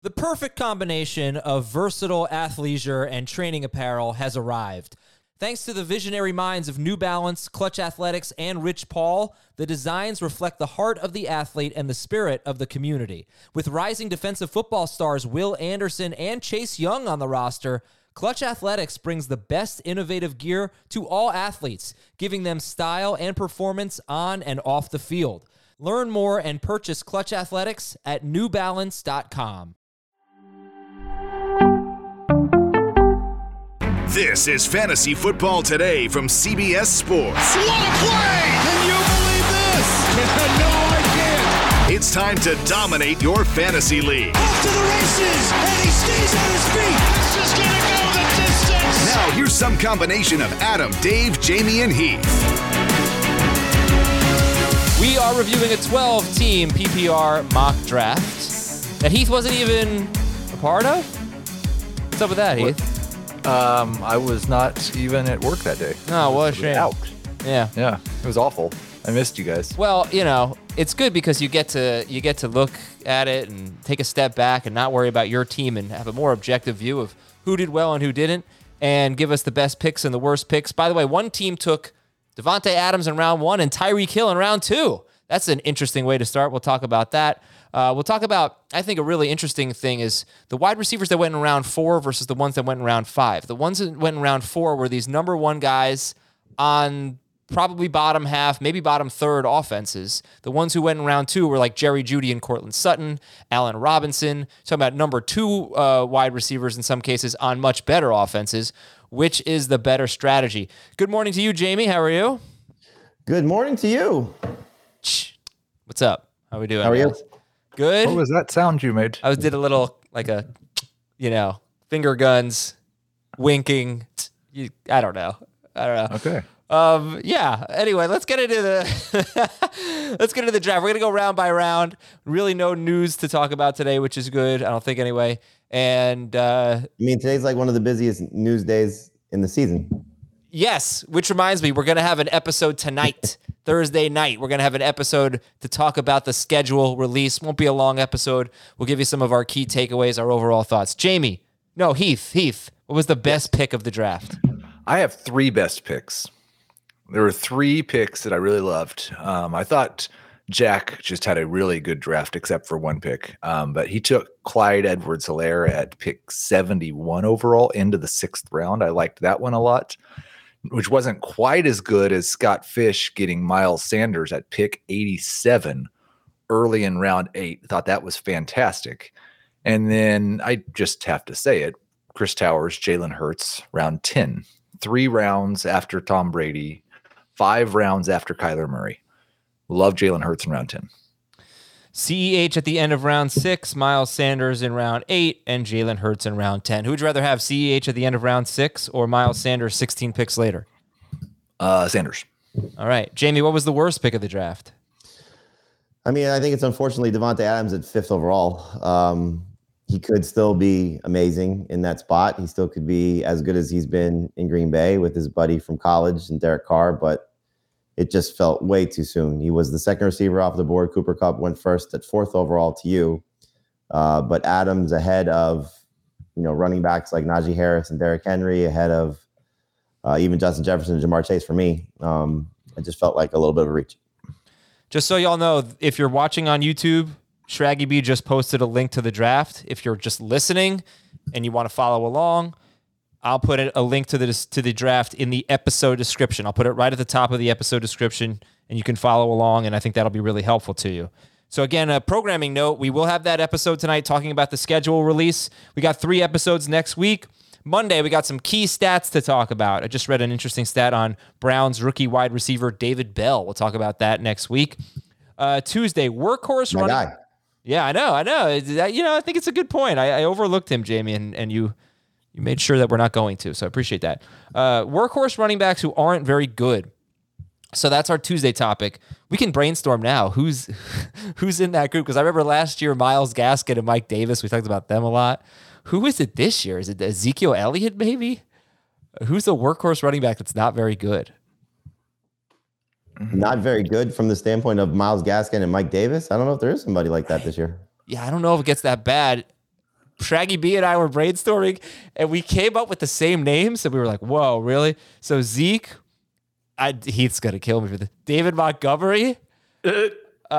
The perfect combination of versatile athleisure and training apparel has arrived. Thanks to the visionary minds of New Balance, Clutch Athletics, and Rich Paul, the designs reflect the heart of the athlete and the spirit of the community. With rising defensive football stars Will Anderson and Chase Young on the roster, Clutch Athletics brings the best innovative gear to all athletes, giving them style and performance on and off the field. Learn more and purchase Clutch Athletics at newbalance.com. This is Fantasy Football Today from CBS Sports. What a play! Can you believe this? No, I can't. It's time to dominate your fantasy league. Off to the races, and he stays on his feet. This is going to go the distance. Now, here's some combination of Adam, Dave, Jamie, and Heath. We are reviewing a 12-team PPR mock draft that Heath wasn't even a part of. What's up with that, Heath? I was not even at work that day. Oh, what a shame. Out. Yeah. It was awful. I missed you guys. Well, it's good because you get to look at it and take a step back and not worry about your team and have a more objective view of who did well and who didn't, and give us the best picks and the worst picks. By the way, one team took Devontae Adams in round 1 and Tyreek Hill in round 2. That's an interesting way to start. We'll talk about that. We'll talk about, I think a really interesting thing is the wide receivers that went in round 4 versus the ones that went in round 5. The ones that went in round 4 were these number 1 guys on probably bottom half, maybe bottom third offenses. The ones who went in round 2 were like Jerry Jeudy and Cortland Sutton, Allen Robinson. Talking about number 2 wide receivers in some cases on much better offenses. Which is the better strategy? Good morning to you, Jamie. How are you? Good morning to you. What's up? How are we doing? How are you? Good. What was that sound you made? I did a little, like a, finger guns, winking. I don't know. Okay. Yeah. Anyway, let's get into the draft. We're gonna go round by round. Really, no news to talk about today, which is good. I don't think anyway. And today's like one of the busiest news days in the season. Yes, which reminds me, we're going to have an episode tonight, Thursday night. We're going to have an episode to talk about the schedule release. Won't be a long episode. We'll give you some of our key takeaways, our overall thoughts. Heath, what was the best pick of the draft? I have 3 best picks. There were 3 picks that I really loved. I thought Jack just had a really good draft, except for 1 pick. But he took Clyde Edwards-Helaire at pick 71 overall into the 6th round. I liked that one a lot, which wasn't quite as good as Scott Fish getting Miles Sanders at pick 87 early in round 8. Thought that was fantastic. And then I just have to say it, Chris Towers, Jalen Hurts, round 10. 3 rounds after Tom Brady, 5 rounds after Kyler Murray. Love Jalen Hurts in round 10. CEH at the end of round 6, Miles Sanders in round 8, and Jalen Hurts in round 10. Who would you rather have, CEH at the end of round 6 or Miles Sanders 16 picks later? Sanders. All right. Jamie, what was the worst pick of the draft? I think it's unfortunately Devontae Adams at 5th overall. He could still be amazing in that spot. He still could be as good as he's been in Green Bay with his buddy from college and Derek Carr, but it just felt way too soon. He was the second receiver off the board. Cooper Kupp went first at 4th overall to you. But Adams ahead of, running backs like Najee Harris and Derrick Henry, ahead of even Justin Jefferson and Jamar Chase for me. It just felt like a little bit of a reach. Just so y'all know, if you're watching on YouTube, Shraggy B just posted a link to the draft. If you're just listening and you want to follow along, I'll put a link to the draft in the episode description. I'll put it right at the top of the episode description, and you can follow along, and I think that'll be really helpful to you. So again, a programming note, we will have that episode tonight talking about the schedule release. We got 3 episodes next week. Monday, we got some key stats to talk about. I just read an interesting stat on Browns rookie wide receiver David Bell. We'll talk about that next week. Tuesday, workhorse running. Guy. Yeah, I know. I think it's a good point. I overlooked him, Jamie, and you made sure that we're not going to, so I appreciate that. Workhorse running backs who aren't very good. So that's our Tuesday topic. We can brainstorm now. Who's in that group? Because I remember last year, Myles Gaskin and Mike Davis, we talked about them a lot. Who is it this year? Is it Ezekiel Elliott, maybe? Who's the workhorse running back that's not very good? Not very good from the standpoint of Myles Gaskin and Mike Davis. I don't know if there is somebody like that this year. Yeah, I don't know if it gets that bad. Shaggy B and I were brainstorming, and we came up with the same names, and we were like, "Whoa, really?" So Zeke, Heath's gonna kill me for this. David Montgomery, maybe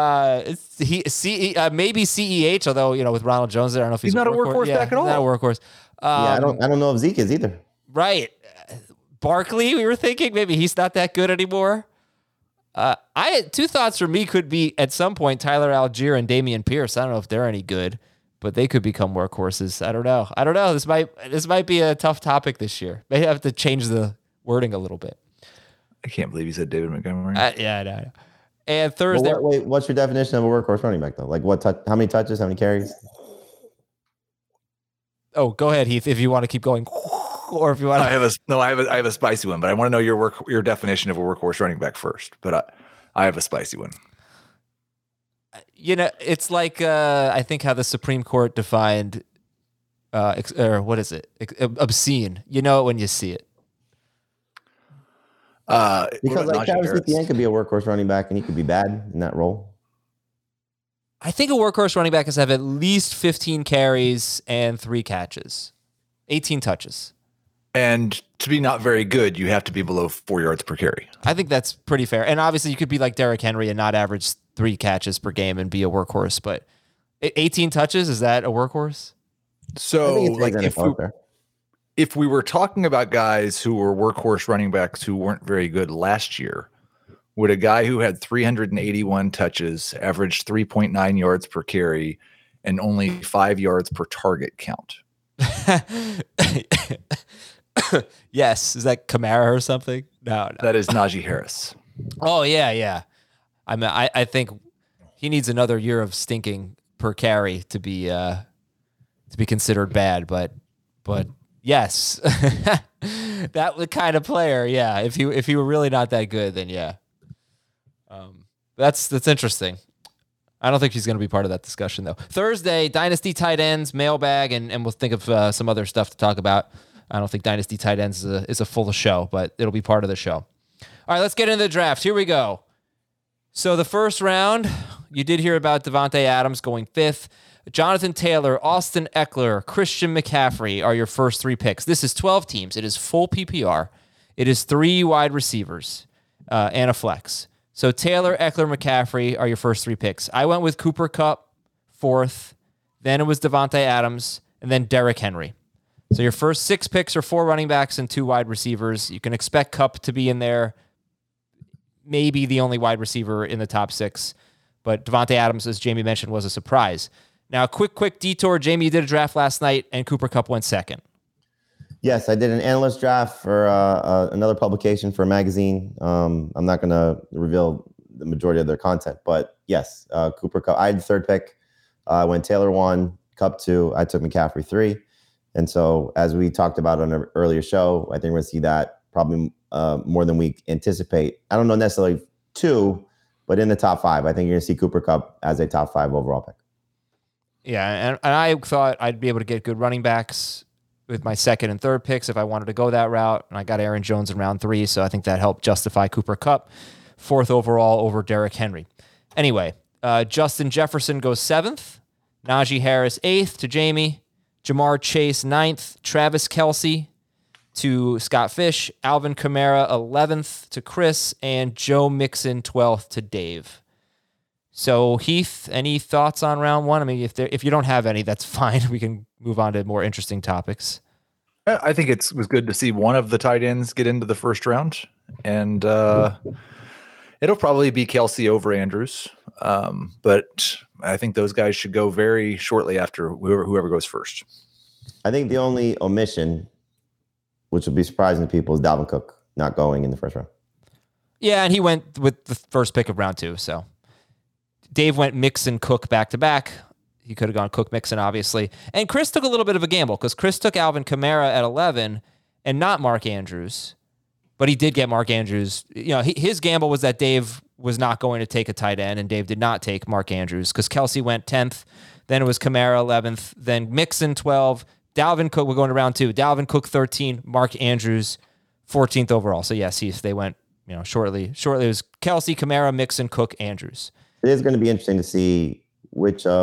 CEH. Although with Ronald Jones there, I don't know if he's not a workhorse back at all. Not a workhorse. I don't know if Zeke is either. Right, Barkley. We were thinking maybe he's not that good anymore. I had two thoughts for me could be at some point Tyler Algier and Damian Pierce. I don't know if they're any good, but they could become workhorses. I don't know. This might be a tough topic this year. May have to change the wording a little bit. I can't believe you said David Montgomery. Yeah, I know. And Thursday. Well, wait, what's your definition of a workhorse running back though? Like how many touches, how many carries? Oh, go ahead, Heath, if you want to keep going. Or if you want to. I have a spicy one, but I want to know your definition of a workhorse running back first. But I have a spicy one. It's like I think how the Supreme Court defined, or what is it? Obscene. You know it when you see it. Because like Travis Etienne could be a workhorse running back, and he could be bad in that role. I think a workhorse running back has to have at least 15 carries and 3 catches, 18 touches. And to be not very good, you have to be below 4 yards per carry. I think that's pretty fair. And obviously, you could be like Derrick Henry and not average 3 catches per game and be a workhorse. But 18 touches, is that a workhorse? So, like, if we were talking about guys who were workhorse running backs who weren't very good last year, would a guy who had 381 touches, averaged 3.9 yards per carry, and only 5 yards per target count? Yes. Is that Kamara or something? No. That is Najee Harris. Oh, yeah. I mean, I think he needs another year of stinking per carry to be considered bad, but yes. That the kind of player, yeah. If he were really not that good, then yeah. That's interesting. I don't think he's going to be part of that discussion, though. Thursday, Dynasty tight ends, mailbag, and we'll think of some other stuff to talk about. I don't think Dynasty tight ends is a full show, but it'll be part of the show. All right, let's get into the draft. Here we go. So the first round, you did hear about Davante Adams going 5th. Jonathan Taylor, Austin Eckler, Christian McCaffrey are your first 3 picks. This is 12 teams. It is full PPR. It is 3 wide receivers and a flex. So Taylor, Eckler, McCaffrey are your first 3 picks. I went with Cooper Kupp 4th. Then it was Davante Adams, and then Derrick Henry. So your first 6 picks are 4 running backs and 2 wide receivers. You can expect Kupp to be in there, maybe the only wide receiver in the top 6. But Davante Adams, as Jamie mentioned, was a surprise. Now, quick detour. Jamie, you did a draft last night, and Cooper Kupp went 2nd. Yes, I did an analyst draft for another publication for a magazine. I'm not going to reveal the majority of their content, but yes, Cooper Kupp. I had the 3rd pick. I went Taylor 1, Kupp 2. I took McCaffrey 3. And so, as we talked about on an earlier show, I think we're going to see that probably more than we anticipate. I don't know necessarily 2, but in the top 5, I think you're going to see Cooper Kupp as a top 5 overall pick. Yeah, and I thought I'd be able to get good running backs with my 2nd and 3rd picks if I wanted to go that route. And I got Aaron Jones in round 3, so I think that helped justify Cooper Kupp 4th overall over Derrick Henry. Anyway, Justin Jefferson goes 7th. Najee Harris 8th to Jamie. Jamar Chase 9th. Travis Kelce to Scott Fish. Alvin Kamara 11th to Chris. And Joe Mixon 12th to Dave. So, Heath, any thoughts on round 1? I mean, if you don't have any, that's fine. We can move on to more interesting topics. I think it was good to see one of the tight ends get into the first round. And it'll probably be Kelce over Andrews. But I think those guys should go very shortly after whoever goes first. I think the only omission, which will be surprising to people, is Dalvin Cook not going in the first round. Yeah, and he went with the first pick of round 2, so Dave went Mixon, Cook back-to-back. He could have gone Cook, Mixon, obviously. And Chris took a little bit of a gamble because Chris took Alvin Kamara at 11 and not Mark Andrews. But he did get Mark Andrews. His gamble was that Dave was not going to take a tight end, and Dave did not take Mark Andrews because Kelce went 10th. Then it was Kamara 11th. Then Mixon 12. Dalvin Cook, we're going to round 2. Dalvin Cook 13. Mark Andrews 14th overall. So, yes, they went shortly. Shortly, it was Kelce, Kamara, Mixon, Cook, Andrews. It is going to be interesting to see which of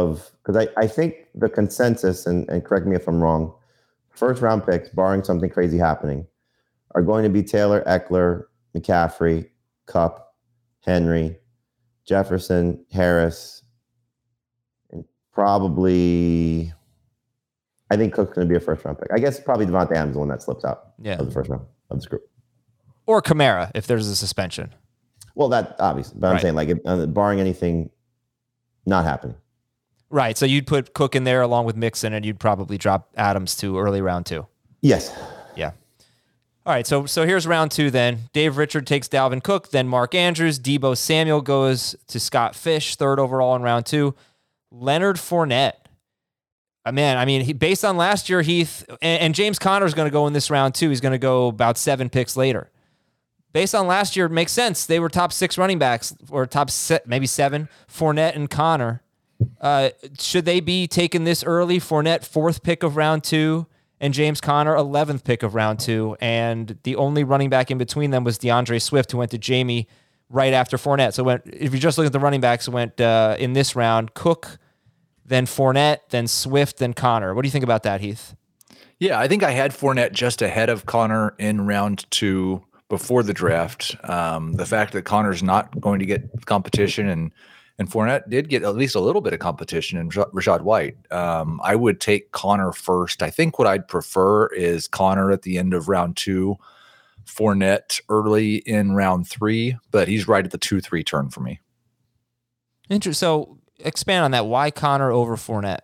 because I think the consensus, and correct me if I'm wrong, first round picks, barring something crazy happening, are going to be Taylor, Eckler, McCaffrey, Kupp, Henry, Jefferson, Harris, and probably, I think Cook's going to be a first round pick. I guess probably Devontae Adams, the one that slips out of the first round of this group. Or Kamara, if there's a suspension. Well, that obviously, but I'm saying like barring anything not happening. Right. So you'd put Cook in there along with Mixon, and you'd probably drop Adams to early round 2. Yes. Yeah. All right. So here's round 2 then. Dave Richard takes Dalvin Cook, then Mark Andrews. Deebo Samuel goes to Scott Fish, 3rd overall in round 2. Leonard Fournette. Based on last year, Heath, and James Conner is going to go in this round too. He's going to go about 7 picks later. Based on last year, it makes sense. They were top 6 running backs, or maybe 7, Fournette and Conner. Should they be taking this early? Fournette, 4th pick of round 2, and James Conner, 11th pick of round 2. And the only running back in between them was DeAndre Swift, who went to Jamie right after Fournette. So if you just look at the running backs, it went in this round, Cook, then Fournette, then Swift, then Conner. What do you think about that, Heath? Yeah, I think I had Fournette just ahead of Conner in round 2 before the draft. The fact that Conner's not going to get competition and Fournette did get at least a little bit of competition in Rachaad White. I would take Conner first. I think what I'd prefer is Conner at the end of round 2, Fournette early in round 3, but he's right at the 2-3 turn for me. Interesting. So expand on that. Why Conner over Fournette?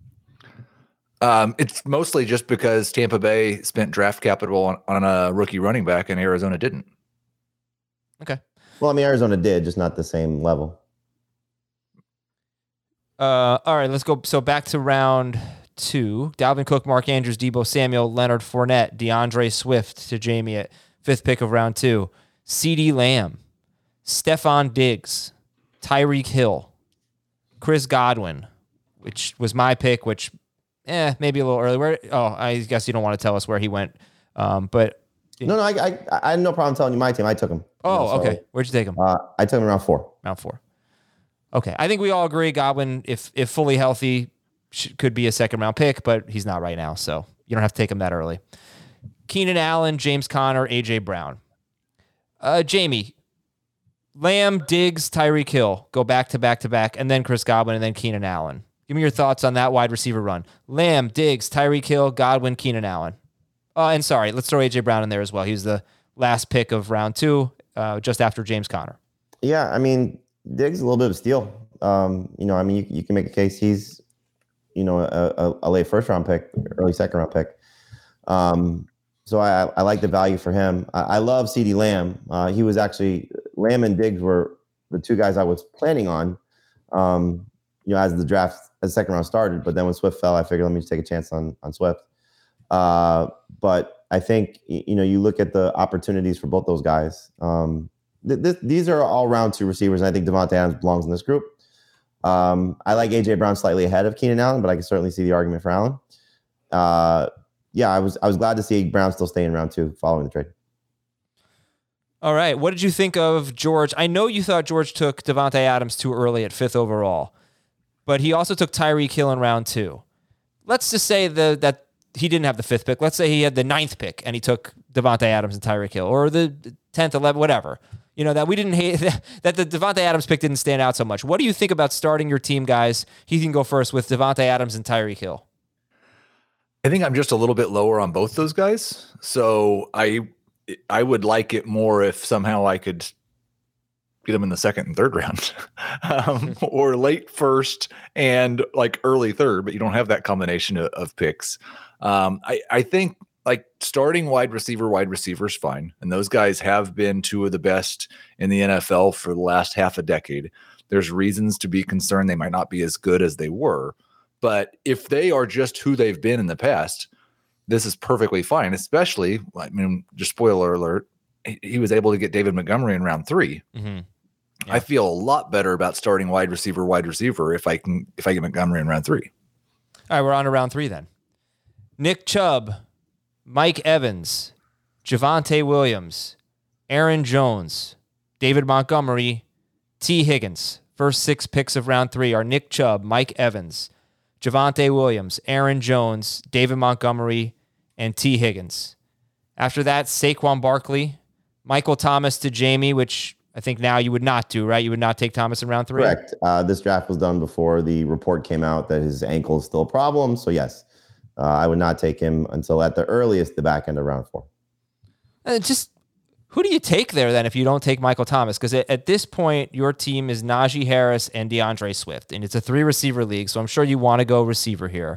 It's mostly just because Tampa Bay spent draft capital on a rookie running back and Arizona didn't. Okay. Well, Arizona did, just not the same level. All right, let's go. So back to round 2. Dalvin Cook, Mark Andrews, Deebo Samuel, Leonard Fournette, DeAndre Swift to Jamie at 5th pick of round 2. CeeDee Lamb, Stephon Diggs, Tyreek Hill, Chris Godwin, which was my pick, which maybe a little early. I guess you don't want to tell us where he went. But no, I had no problem telling you my team. I took him. Okay. Where'd you take him? I took him round 4. Round 4. Okay. I think we all agree Godwin, if fully healthy, could be a 2nd round pick, but he's not right now, so you don't have to take him that early. Keenan Allen, James Conner, AJ Brown. Jamie, Lamb, Diggs, Tyreek Hill go back to back to back, and then Chris Godwin, and then Keenan Allen. Give me your thoughts on that wide receiver run. Lamb, Diggs, Tyreek Hill, Godwin, Keenan Allen. And sorry, let's throw AJ Brown in there as well. He was the last pick of round 2, just after James Conner. Yeah, Diggs is a little bit of a steal. You can make a case he's, a late 1st round pick, early 2nd round pick. So I like the value for him. I love CeeDee Lamb. He was actually, Lamb and Diggs were the 2 guys I was planning on, as the draft, as the 2nd round started. But then when Swift fell, I figured let me just take a chance on Swift. But I think, you look at the opportunities for both those guys. These are all round 2 receivers, and I think Devontae Adams belongs in this group. I like AJ Brown slightly ahead of Keenan Allen, but I can certainly see the argument for Allen. I was glad to see Brown still stay in round 2 following the trade. All right. What did you think of George? I know you thought George took Devontae Adams too early at 5th overall, but he also took Tyreek Hill in round 2. Let's just say that he didn't have the 5th pick. Let's say he had the 9th pick and he took Devontae Adams and Tyreek Hill, or the 10th, 11th, whatever. That we didn't hate, that the Devontae Adams pick didn't stand out so much. What do you think about starting your team, guys? He can go first with Devontae Adams and Tyreek Hill. I think I'm just a little bit lower on both those guys. So I would like it more if somehow I could get them in the 2nd and 3rd round, or late 1st and like early 3rd, but you don't have that combination of picks. I think like starting wide receiver is fine. And those guys have been 2 of the best in the NFL for the last half a decade. There's reasons to be concerned they might not be as good as they were. But if they are just who they've been in the past, this is perfectly fine, especially, just spoiler alert, he was able to get David Montgomery in round 3. Mm-hmm. Yeah. I feel a lot better about starting wide receiver if I get Montgomery in round 3. All right, we're on to round 3 then. Nick Chubb, Mike Evans, Javonte Williams, Aaron Jones, David Montgomery, T. Higgins. First 6 picks of round 3 are Nick Chubb, Mike Evans, Javonte Williams, Aaron Jones, David Montgomery, and T. Higgins. After that, Saquon Barkley, Michael Thomas to Jamie, which I think now you would not do, right? You would not take Thomas in round 3? Correct. This draft was done before the report came out that his ankle is still a problem. So, yes, I would not take him until at the earliest the back end of round 4. Just who do you take there then if you don't take Michael Thomas? Because at this point, your team is Najee Harris and DeAndre Swift, and it's a 3-receiver league, so I'm sure you want to go receiver here.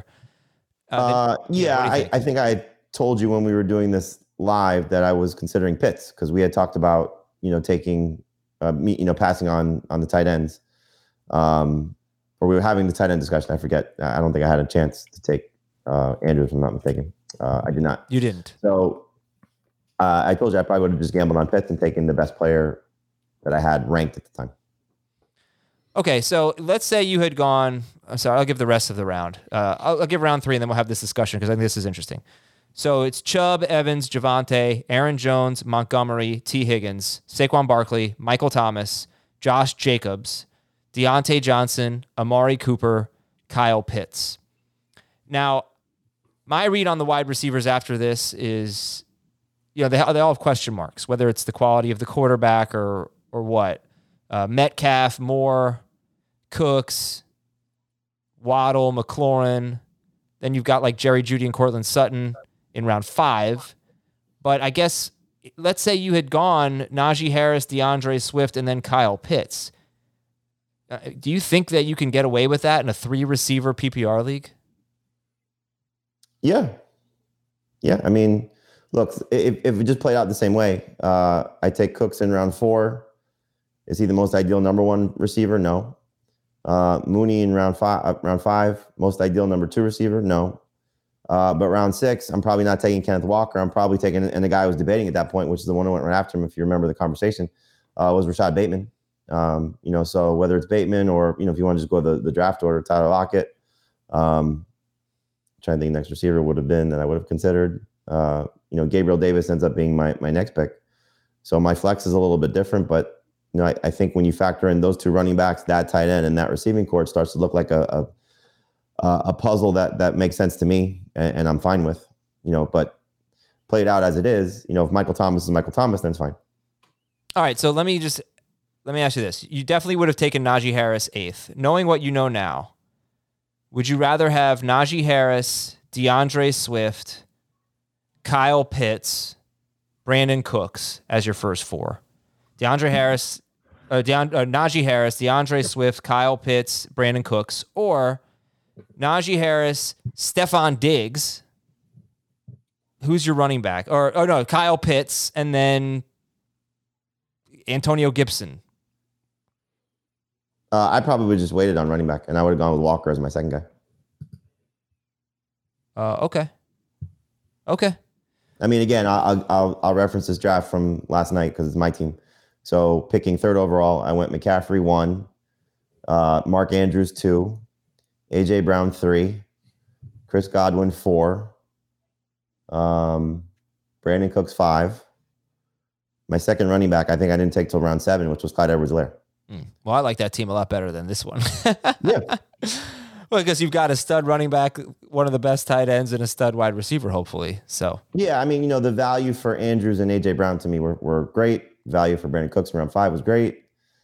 I think I told you when we were doing this live that I was considering Pitts because we had talked about, taking, passing on the tight ends. Or we were having the tight end discussion. I forget. I don't think I had a chance to take Andrews, if I'm not mistaken. I did not. You didn't. So I told you I probably would have just gambled on Pitts and taken the best player that I had ranked at the time. Okay, so let's say you had gone. I'm sorry, I'll give the rest of the round. I'll give round 3, and then we'll have this discussion because I think this is interesting. So it's Chubb, Evans, Javonte, Aaron Jones, Montgomery, T. Higgins, Saquon Barkley, Michael Thomas, Josh Jacobs, Deontay Johnson, Amari Cooper, Kyle Pitts. Now, my read on the wide receivers after this is, they all have question marks, whether it's the quality of the quarterback or what. Metcalf, Moore, Cooks, Waddle, McLaurin. Then you've got like Jerry Jeudy and Cortland Sutton in round 5. But I guess, let's say you had gone Najee Harris, DeAndre Swift, and then Kyle Pitts. Do you think that you can get away with that in a 3-receiver PPR league? Yeah. I mean, look, if it just played out the same way, I take Cooks in round 4. Is he the most ideal number 1 receiver? No. Mooney in round 5, most ideal number 2 receiver? No. But round 6, I'm probably not taking Kenneth Walker. I'm probably taking, and the guy I was debating at that point, which is the one who went right after him, if you remember the conversation, was Rashad Bateman. So whether it's Bateman or, if you want to just go the draft order, Tyler Lockett, trying to think next receiver would have been that I would have considered. Gabriel Davis ends up being my next pick. So my flex is a little bit different, but I think when you factor in those 2 running backs, that tight end, and that receiving core, it starts to look like a puzzle that makes sense to me, and I'm fine with. But play it out as it is. If Michael Thomas is Michael Thomas, then it's fine. All right, so let me ask you this: you definitely would have taken Najee Harris 8th, knowing what you know now. Would you rather have Najee Harris, DeAndre Swift, Kyle Pitts, Brandon Cooks as your first 4? Najee Harris, DeAndre Swift, Kyle Pitts, Brandon Cooks, or Najee Harris, Stephon Diggs. Who's your running back? Or no, Kyle Pitts, and then Antonio Gibson. I probably would just waited on running back, and I would have gone with Walker as my second guy. Okay. I mean, again, I'll reference this draft from last night because it's my team. So picking 3rd overall, I went McCaffrey 1, Mark Andrews 2, AJ Brown 3, Chris Godwin 4, Brandon Cooks 5. My second running back, I think I didn't take till round 7, which was Clyde Edwards-Helaire. Well, I like that team a lot better than this one. Yeah. Well, because you've got a stud running back, one of the best tight ends, and a stud wide receiver, hopefully. So yeah, I mean, the value for Andrews and AJ Brown to me were great. Value for Brandon Cooks in round 5 was great.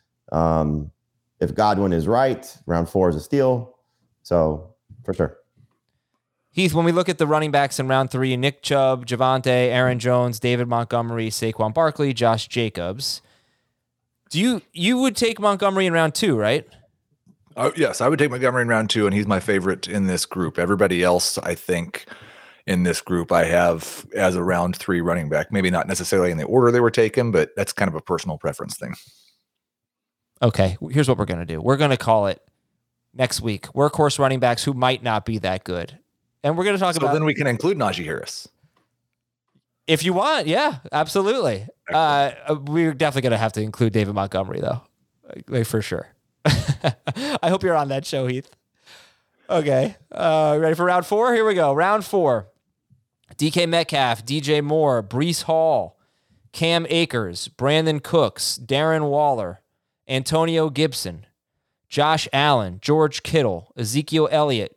If Godwin is right, round 4 is a steal. So for sure. Heath, when we look at the running backs in round 3, Nick Chubb, Javonte, Aaron Jones, David Montgomery, Saquon Barkley, Josh Jacobs. You would take Montgomery in round 2, right? Yes, I would take Montgomery in round 2, and he's my favorite in this group. Everybody else, I think, in this group, I have as a round 3 running back. Maybe not necessarily in the order they were taken, but that's kind of a personal preference thing. Okay, here's what we're going to do. We're going to call it next week workhorse running backs who might not be that good. And we're going to talk about... So then we can include Najee Harris. If you want, yeah, absolutely. We're definitely going to have to include David Montgomery, though. Like, for sure. I hope you're on that show, Heath. Okay. Ready for round 4? Here we go. Round 4. DK Metcalf, DJ Moore, Breece Hall, Cam Akers, Brandon Cooks, Darren Waller, Antonio Gibson, Josh Allen, George Kittle, Ezekiel Elliott,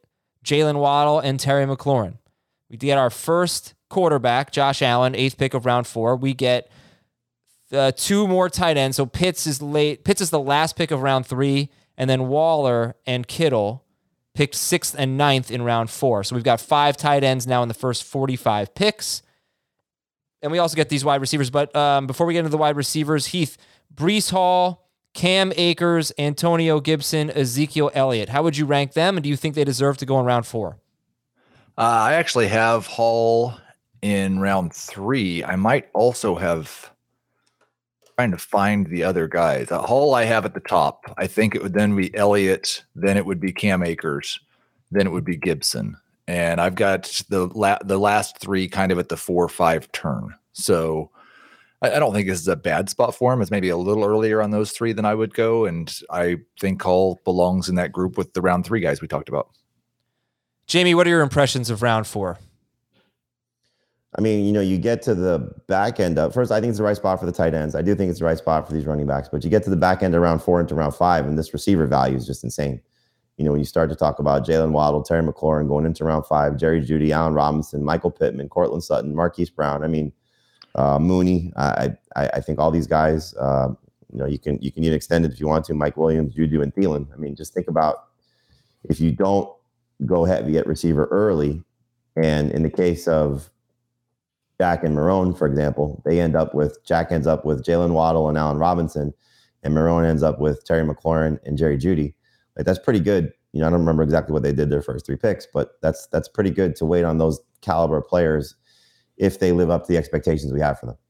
Jalen Waddle, and Terry McLaurin. We get our first quarterback, Josh Allen, 8th pick of round 4. We get 2 more tight ends. So Pitts is late. Pitts is the last pick of round 3, and then Waller and Kittle picked 6th and 9th in round 4. So we've got 5 tight ends now in the first 45 picks. And we also get these wide receivers. But before we get into the wide receivers, Heath, Breece Hall, Cam Akers, Antonio Gibson, Ezekiel Elliott. How would you rank them? And do you think they deserve to go in round 4? I actually have Hall in round 3. I might also have trying to find the other guys. Hall I have at the top. I think it would then be Elliott, then it would be Cam Akers, then it would be Gibson. And I've got the last 3 kind of at the 4-5 turn. So I don't think this is a bad spot for him. It's maybe a little earlier on those 3 than I would go. And I think Hall belongs in that group with the round 3 guys we talked about. Jamie, what are your impressions of round 4? I mean, you get to the back end of first. I think it's the right spot for the tight ends. I do think it's the right spot for these running backs. But you get to the back end of round 4 into round 5, and this receiver value is just insane. When you start to talk about Jalen Waddle, Terry McLaurin going into round 5, Jerry Jeudy, Allen Robinson, Michael Pittman, Cortland Sutton, Marquise Brown. I mean, Mooney. I think all these guys. You can even extend it if you want to. Mike Williams, Juju, and Thielen. I mean, just think about if you don't go heavy at receiver early, and in the case of Jack and Marone, for example, Jack ends up with Jalen Waddle and Allen Robinson, and Marone ends up with Terry McLaurin and Jerry Jeudy. Like, that's pretty good. I don't remember exactly what they did their first 3 picks, but that's pretty good to wait on those caliber players if they live up to the expectations we have for them.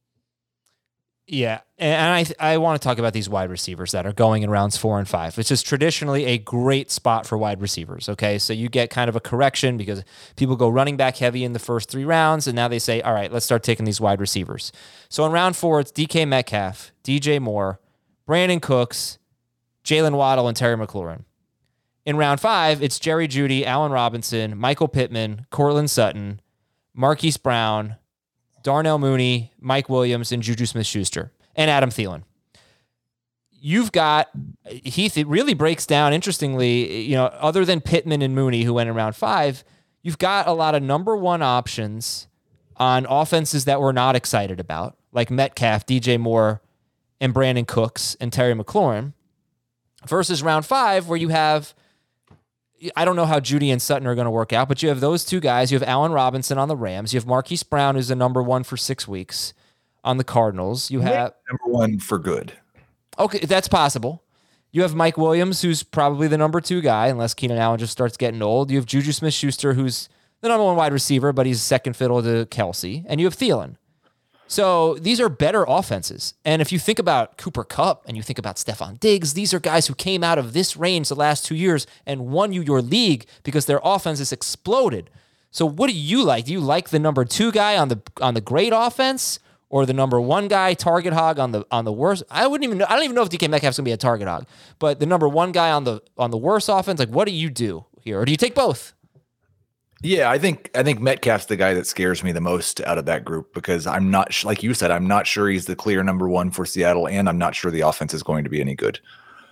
Yeah, and I want to talk about these wide receivers that are going in rounds 4 and 5. It's just traditionally a great spot for wide receivers, okay? So you get kind of a correction because people go running back heavy in the first 3 rounds, and now they say, all right, let's start taking these wide receivers. So in round 4, it's DK Metcalf, DJ Moore, Brandon Cooks, Jalen Waddle, and Terry McLaurin. In round 5, it's Jerry Jeudy, Allen Robinson, Michael Pittman, Cortland Sutton, Marquise Brown, Darnell Mooney, Mike Williams, and Juju Smith-Schuster, and Adam Thielen. You've got, Heath, it really breaks down, interestingly, other than Pittman and Mooney, who went in round 5, you've got a lot of number 1 options on offenses that we're not excited about, like Metcalf, DJ Moore, and Brandon Cooks, and Terry McLaurin, versus round 5, where you have, I don't know how Jeudy and Sutton are going to work out, but you have those 2 guys. You have Allen Robinson on the Rams. You have Marquise Brown, who's the number 1 for 6 weeks on the Cardinals. You have number 1 for good. Okay, that's possible. You have Mike Williams, who's probably the number 2 guy, unless Keenan Allen just starts getting old. You have Juju Smith-Schuster, who's the number 1 wide receiver, but he's second fiddle to Kelsey. And you have Thielen. So these are better offenses. And if you think about Cooper Kupp and you think about Stephon Diggs, these are guys who came out of this range the last 2 years and won you your league because their offense has exploded. So what do you like? Do you like the number 2 guy on the great offense, or the number 1 guy target hog on the worst? I don't even know if DK Metcalf's gonna be a target hog, but the number 1 guy on the worst offense, like, what do you do here? Or do you take both? Yeah, I think Metcalf's the guy that scares me the most out of that group, because I'm not, like you said, I'm not sure he's the clear number 1 for Seattle, and I'm not sure the offense is going to be any good.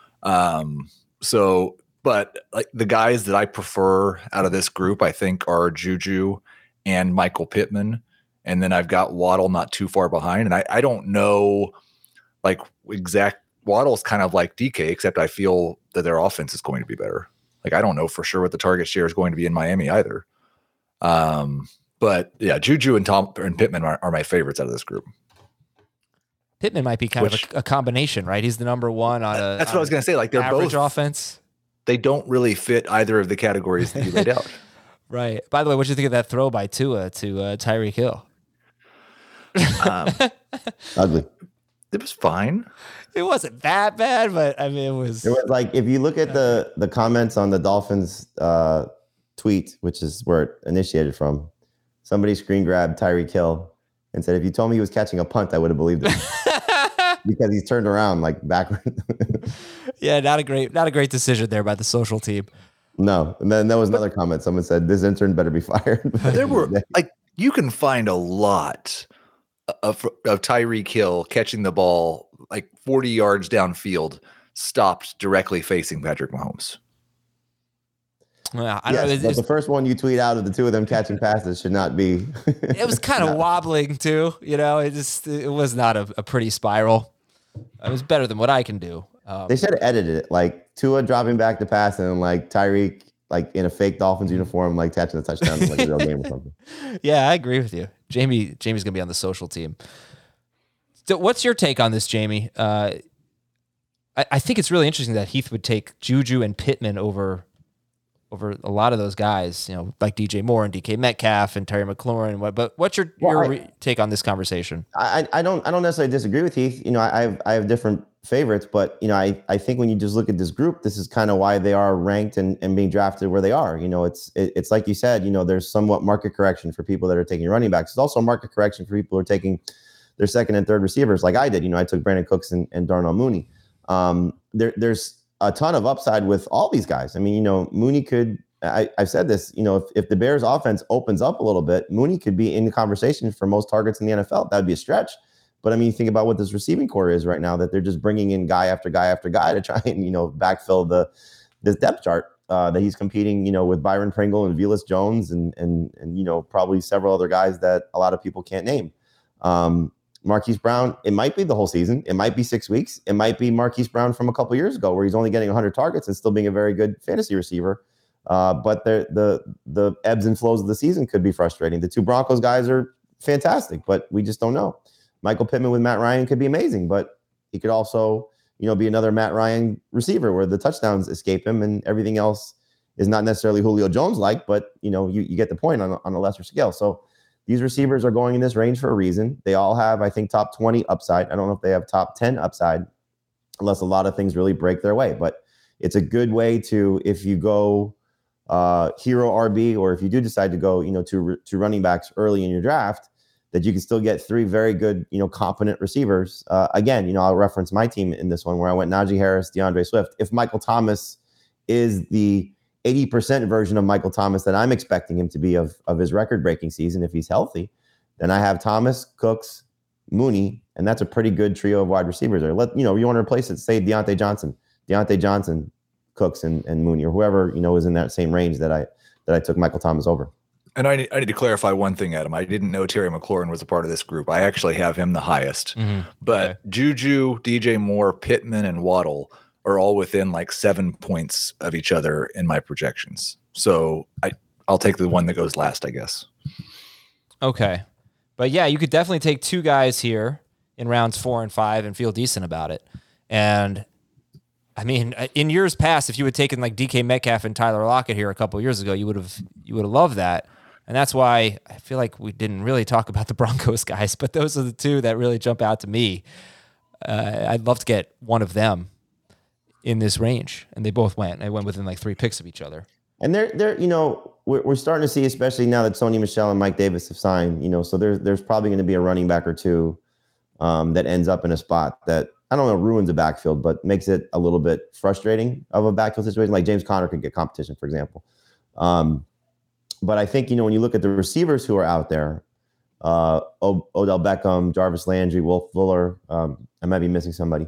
But like the guys that I prefer out of this group, I think, are Juju and Michael Pittman, and then I've got Waddle not too far behind. And I don't know, like, Waddle's kind of like DK, except I feel that their offense is going to be better. Like, I don't know for sure what the target share is going to be in Miami either. But yeah, Juju and Pittman are my favorites out of this group. Pittman might be kind of a combination, right? He's the number 1 on a. That's what I was going to say. Like, they're average both offense. They don't really fit either of the categories that you laid out. Right. By the way, what did you think of that throw by Tua to Tyreek Hill? Ugly. It was fine. It wasn't that bad, but I mean, it was like, if you look at the comments on the Dolphins tweet, which is where it initiated from, somebody screen grabbed Tyreek Hill and said, if you told me he was catching a punt, I would have believed it. Because he's turned around like backward. Yeah, not a great decision there by the social team. No. And then there was another comment. Someone said, this intern better be fired. There were, like, you can find a lot of Tyreek Hill catching the ball like 40 yards downfield, stopped directly facing Patrick Mahomes. Well, I don't know. But the first one you tweet out of the two of them catching passes should not be. It was kind of wobbling too. It was not a pretty spiral. It was better than what I can do. They should have edited it, like Tua dropping back the pass and like Tyreek like in a fake Dolphins uniform, like catching a touchdown in like a real game or something. Yeah, I agree with you. Jamie's gonna be on the social team. So what's your take on this, Jamie? I think it's really interesting that Heath would take Juju and Pittman over a lot of those guys, like DJ Moore and DK Metcalf and Terry McLaurin. But what's your take on this conversation? I don't necessarily disagree with Heath. I have different favorites, but I think when you just look at this group, this is kind of why they are ranked and being drafted where they are. It's like you said, there's somewhat market correction for people that are taking running backs. It's also market correction for people who are taking their second and third receivers, like I did. I took Brandon Cooks and Darnell Mooney. There's a ton of upside with all these guys. I mean, Mooney could, I've said this, if the Bears offense opens up a little bit, Mooney could be in the conversation for most targets in the NFL. That would be a stretch. But I mean, think about what this receiving core is right now, that they're just bringing in guy after guy after guy to try and, backfill this depth chart that he's competing, with Byron Pringle and Velus Jones and probably several other guys that a lot of people can't name. Marquise Brown, it might be the whole season. It might be 6 weeks. It might be Marquise Brown from a couple years ago where he's only getting 100 targets and still being a very good fantasy receiver. But the ebbs and flows of the season could be frustrating. The two Broncos guys are fantastic, but we just don't know. Michael Pittman with Matt Ryan could be amazing, but he could also, be another Matt Ryan receiver where the touchdowns escape him and everything else is not necessarily Julio Jones-like, but, you get the point on a lesser scale. So these receivers are going in this range for a reason. They all have, I think, top 20 upside. I don't know if they have top 10 upside unless a lot of things really break their way. But it's a good way to, if you go hero RB, or if you do decide to go, to running backs early in your draft, that you can still get three very good, competent receivers. Again, I'll reference my team in this one where I went Najee Harris, DeAndre Swift. If Michael Thomas is the 80% version of Michael Thomas that I'm expecting him to be of his record-breaking season, if he's healthy, then I have Thomas, Cooks, Mooney, and that's a pretty good trio of wide receivers there. You want to replace it, say Deontay Johnson, Cooks, and Mooney, or whoever, is in that same range that I took Michael Thomas over. And I need to clarify one thing, Adam. I didn't know Terry McLaurin was a part of this group. I actually have him the highest. Mm-hmm. But okay. Juju, DJ Moore, Pittman, and Waddle are all within like 7 points of each other in my projections. So I'll take the one that goes last, I guess. Okay. But yeah, you could definitely take two guys here in rounds 4 and 5 and feel decent about it. And I mean, in years past, if you had taken like DK Metcalf and Tyler Lockett here a couple of years ago, you would have loved that. And that's why I feel like we didn't really talk about the Broncos guys, but those are the two that really jump out to me. I'd love to get one of them in this range, and they both went. They went within like 3 picks of each other. And they're we're starting to see, especially now that Sony Michel and Mike Davis have signed, so there's probably going to be a running back or two that ends up in a spot that, I don't know, ruins a backfield, but makes it a little bit frustrating of a backfield situation. Like James Conner could get competition, for example. But I think, when you look at the receivers who are out there, Odell Beckham, Jarvis Landry, Will Fuller, I might be missing somebody.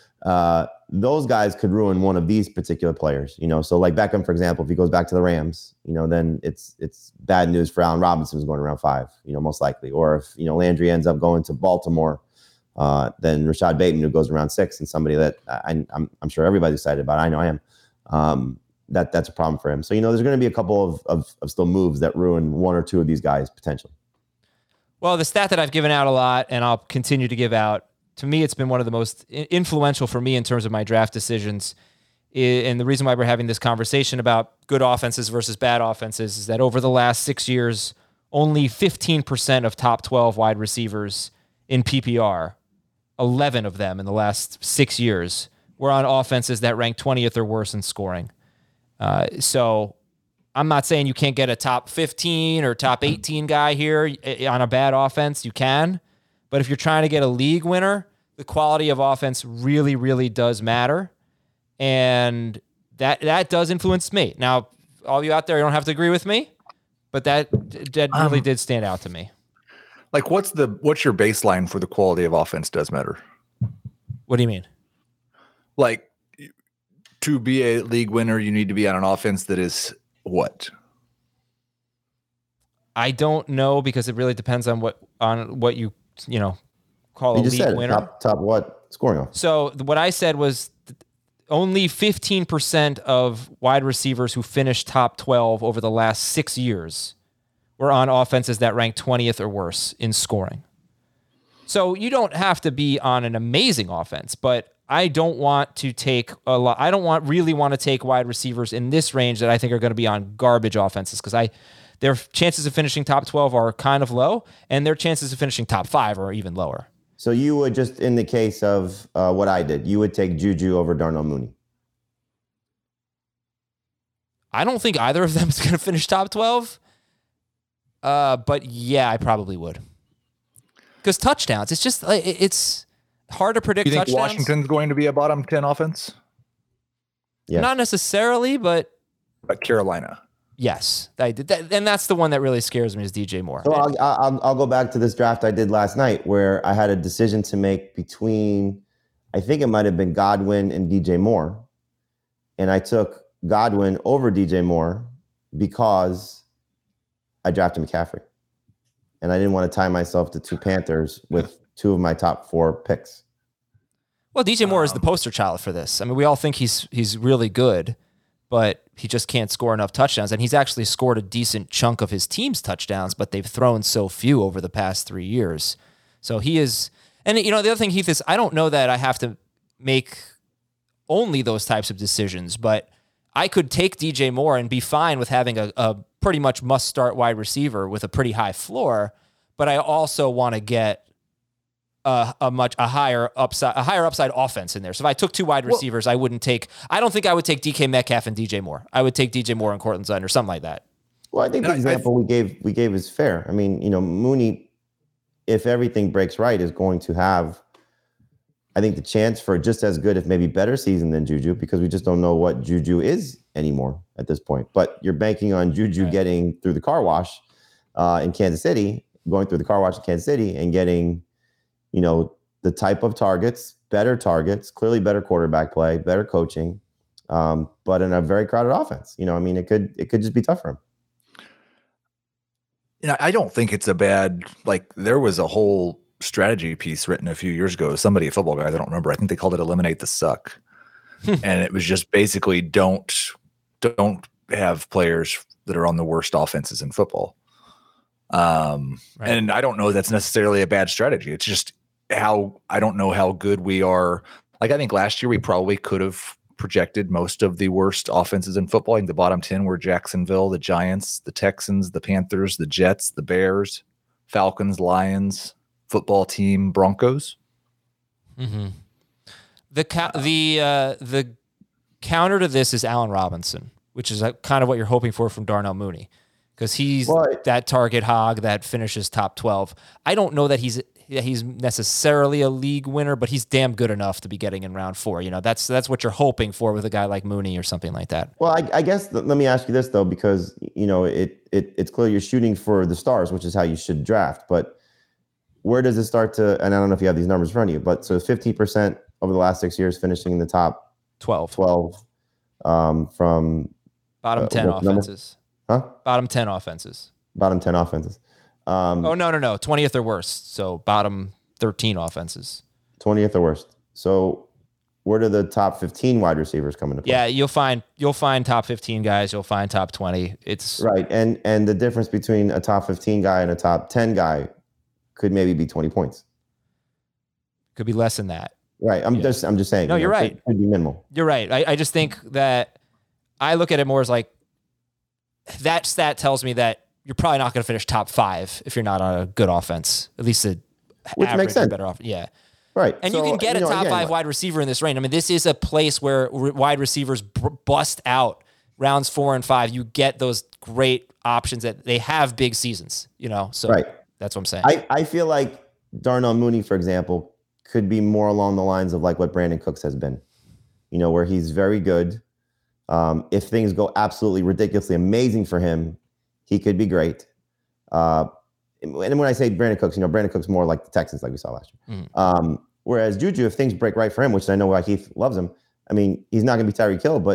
Those guys could ruin one of these particular players, So like Beckham, for example, if he goes back to the Rams, then it's bad news for Allen Robinson who's going around 5, most likely. Or if, Landry ends up going to Baltimore, then Rashad Bateman, who goes around 6, and somebody that I'm sure everybody's excited about. I know I am. That's a problem for him. So, there's going to be a couple of still moves that ruin one or two of these guys potentially. Well, the stat that I've given out a lot, and I'll continue to give out, to me, it's been one of the most influential for me in terms of my draft decisions. And the reason why we're having this conversation about good offenses versus bad offenses is that over the last 6 years, only 15% of top 12 wide receivers in PPR, 11 of them in the last 6 years, were on offenses that rank 20th or worse in scoring. So I'm not saying you can't get a top 15 or top 18 guy here on a bad offense. You can. But if you're trying to get a league winner, the quality of offense really, really does matter. And that does influence me. Now, all you out there, you don't have to agree with me, but that really did stand out to me. Like, what's your baseline for the quality of offense does matter? What do you mean? Like, to be a league winner, you need to be on an offense that is what? I don't know because it really depends on what you call You a just league said winner. top what scoring off? So what I said was only 15% of wide receivers who finished top 12 over the last 6 years were on offenses that ranked 20th or worse in scoring. So you don't have to be on an amazing offense, but I don't want to take a lot. I don't really want to take wide receivers in this range that I think are going to be on garbage offenses because their chances of finishing top 12 are kind of low, and their chances of finishing top 5 are even lower. So you would just, in the case of what I did, you would take Juju over Darnell Mooney. I don't think either of them is going to finish top 12. But yeah, I probably would. Because touchdowns, it's just it's hard to predict. You think touchdowns. Washington's going to be a bottom 10 offense? Yes. Not necessarily, but Carolina. yes, and that's the one that really scares me is DJ Moore. So I'll go back to this draft I did last night where I had a decision to make between, I think it might have been Godwin and DJ Moore. And I took Godwin over DJ Moore because I drafted McCaffrey. And I didn't want to tie myself to two Panthers with two of my top 4 picks. Well, DJ Moore is the poster child for this. I mean, we all think he's really good, but he just can't score enough touchdowns. And he's actually scored a decent chunk of his team's touchdowns, but they've thrown so few over the past 3 years. So he is, and the other thing, Heath, is I don't know that I have to make only those types of decisions, but I could take DJ Moore and be fine with having a pretty much must-start wide receiver with a pretty high floor, but I also want to get a higher upside offense in there. So if I took 2 wide receivers, I don't think I would take DK Metcalf and DJ Moore. I would take DJ Moore and Cortland Sutton or something like that. Well, I think the example we gave is fair. I mean, Mooney, if everything breaks right, is going to have, I think, the chance for just as good, if maybe better season than Juju, because we just don't know what Juju is anymore at this point. But you're banking on Juju getting through the car wash in Kansas City, going through the car wash in Kansas City and getting, the type of targets, clearly better quarterback play, better coaching, but in a very crowded offense. It could just be tough for him. I don't think it's a bad, there was a whole strategy piece written a few years ago. Somebody at Football Guys, I don't remember. I think they called it Eliminate the Suck. And it was just basically don't have players that are on the worst offenses in football. And I don't know that's necessarily a bad strategy. It's just I don't know how good we are. I think last year we probably could have projected most of the worst offenses in football. I think the bottom 10 were Jacksonville, the Giants, the Texans, the Panthers, the Jets, the Bears, Falcons, Lions, football team, Broncos. Mm-hmm. The counter to this is Allen Robinson, which is kind of what you're hoping for from Darnell Mooney, because he's that target hog that finishes top 12. I don't know that he's necessarily a league winner, but he's damn good enough to be getting in round 4. That's what you're hoping for with a guy like Mooney or something like that. Well, I guess let me ask you this though, because it's clear you're shooting for the stars, which is how you should draft. But where does it start to? And I don't know if you have these numbers in front of you, but so 15% over the last 6 years, finishing in the top 12 from bottom 10 offenses. Bottom 10 offenses. Bottom 10 offenses. No. 20th or worst. So bottom 13 offenses. 20th or worst. So where do the top 15 wide receivers come into play? Yeah, you'll find top 15 guys. You'll find top 20. It's right. And the difference between a top 15 guy and a top 10 guy could maybe be 20 points. Could be less than that. Right. I'm just saying. No, you're right. It could be minimal. You're right. I just think that I look at it more as like that stat tells me that you're probably not going to finish top 5 if you're not on a good offense, at least which makes sense. Better offense. Yeah. Right. And you can get a top 5 wide receiver in this range. I mean, this is a place where wide receivers bust out rounds 4 and 5. You get those great options that they have big seasons, so right. That's what I'm saying. I feel like Darnell Mooney, for example, could be more along the lines of like what Brandon Cooks has been, where he's very good. If things go absolutely ridiculously amazing for him, he could be great. And when I say Brandon Cooks, Brandon Cooks more like the Texans, like we saw last year. Whereas Juju, if things break right for him, which I know why Heath loves him, I mean, he's not going to be Tyreek Hill, but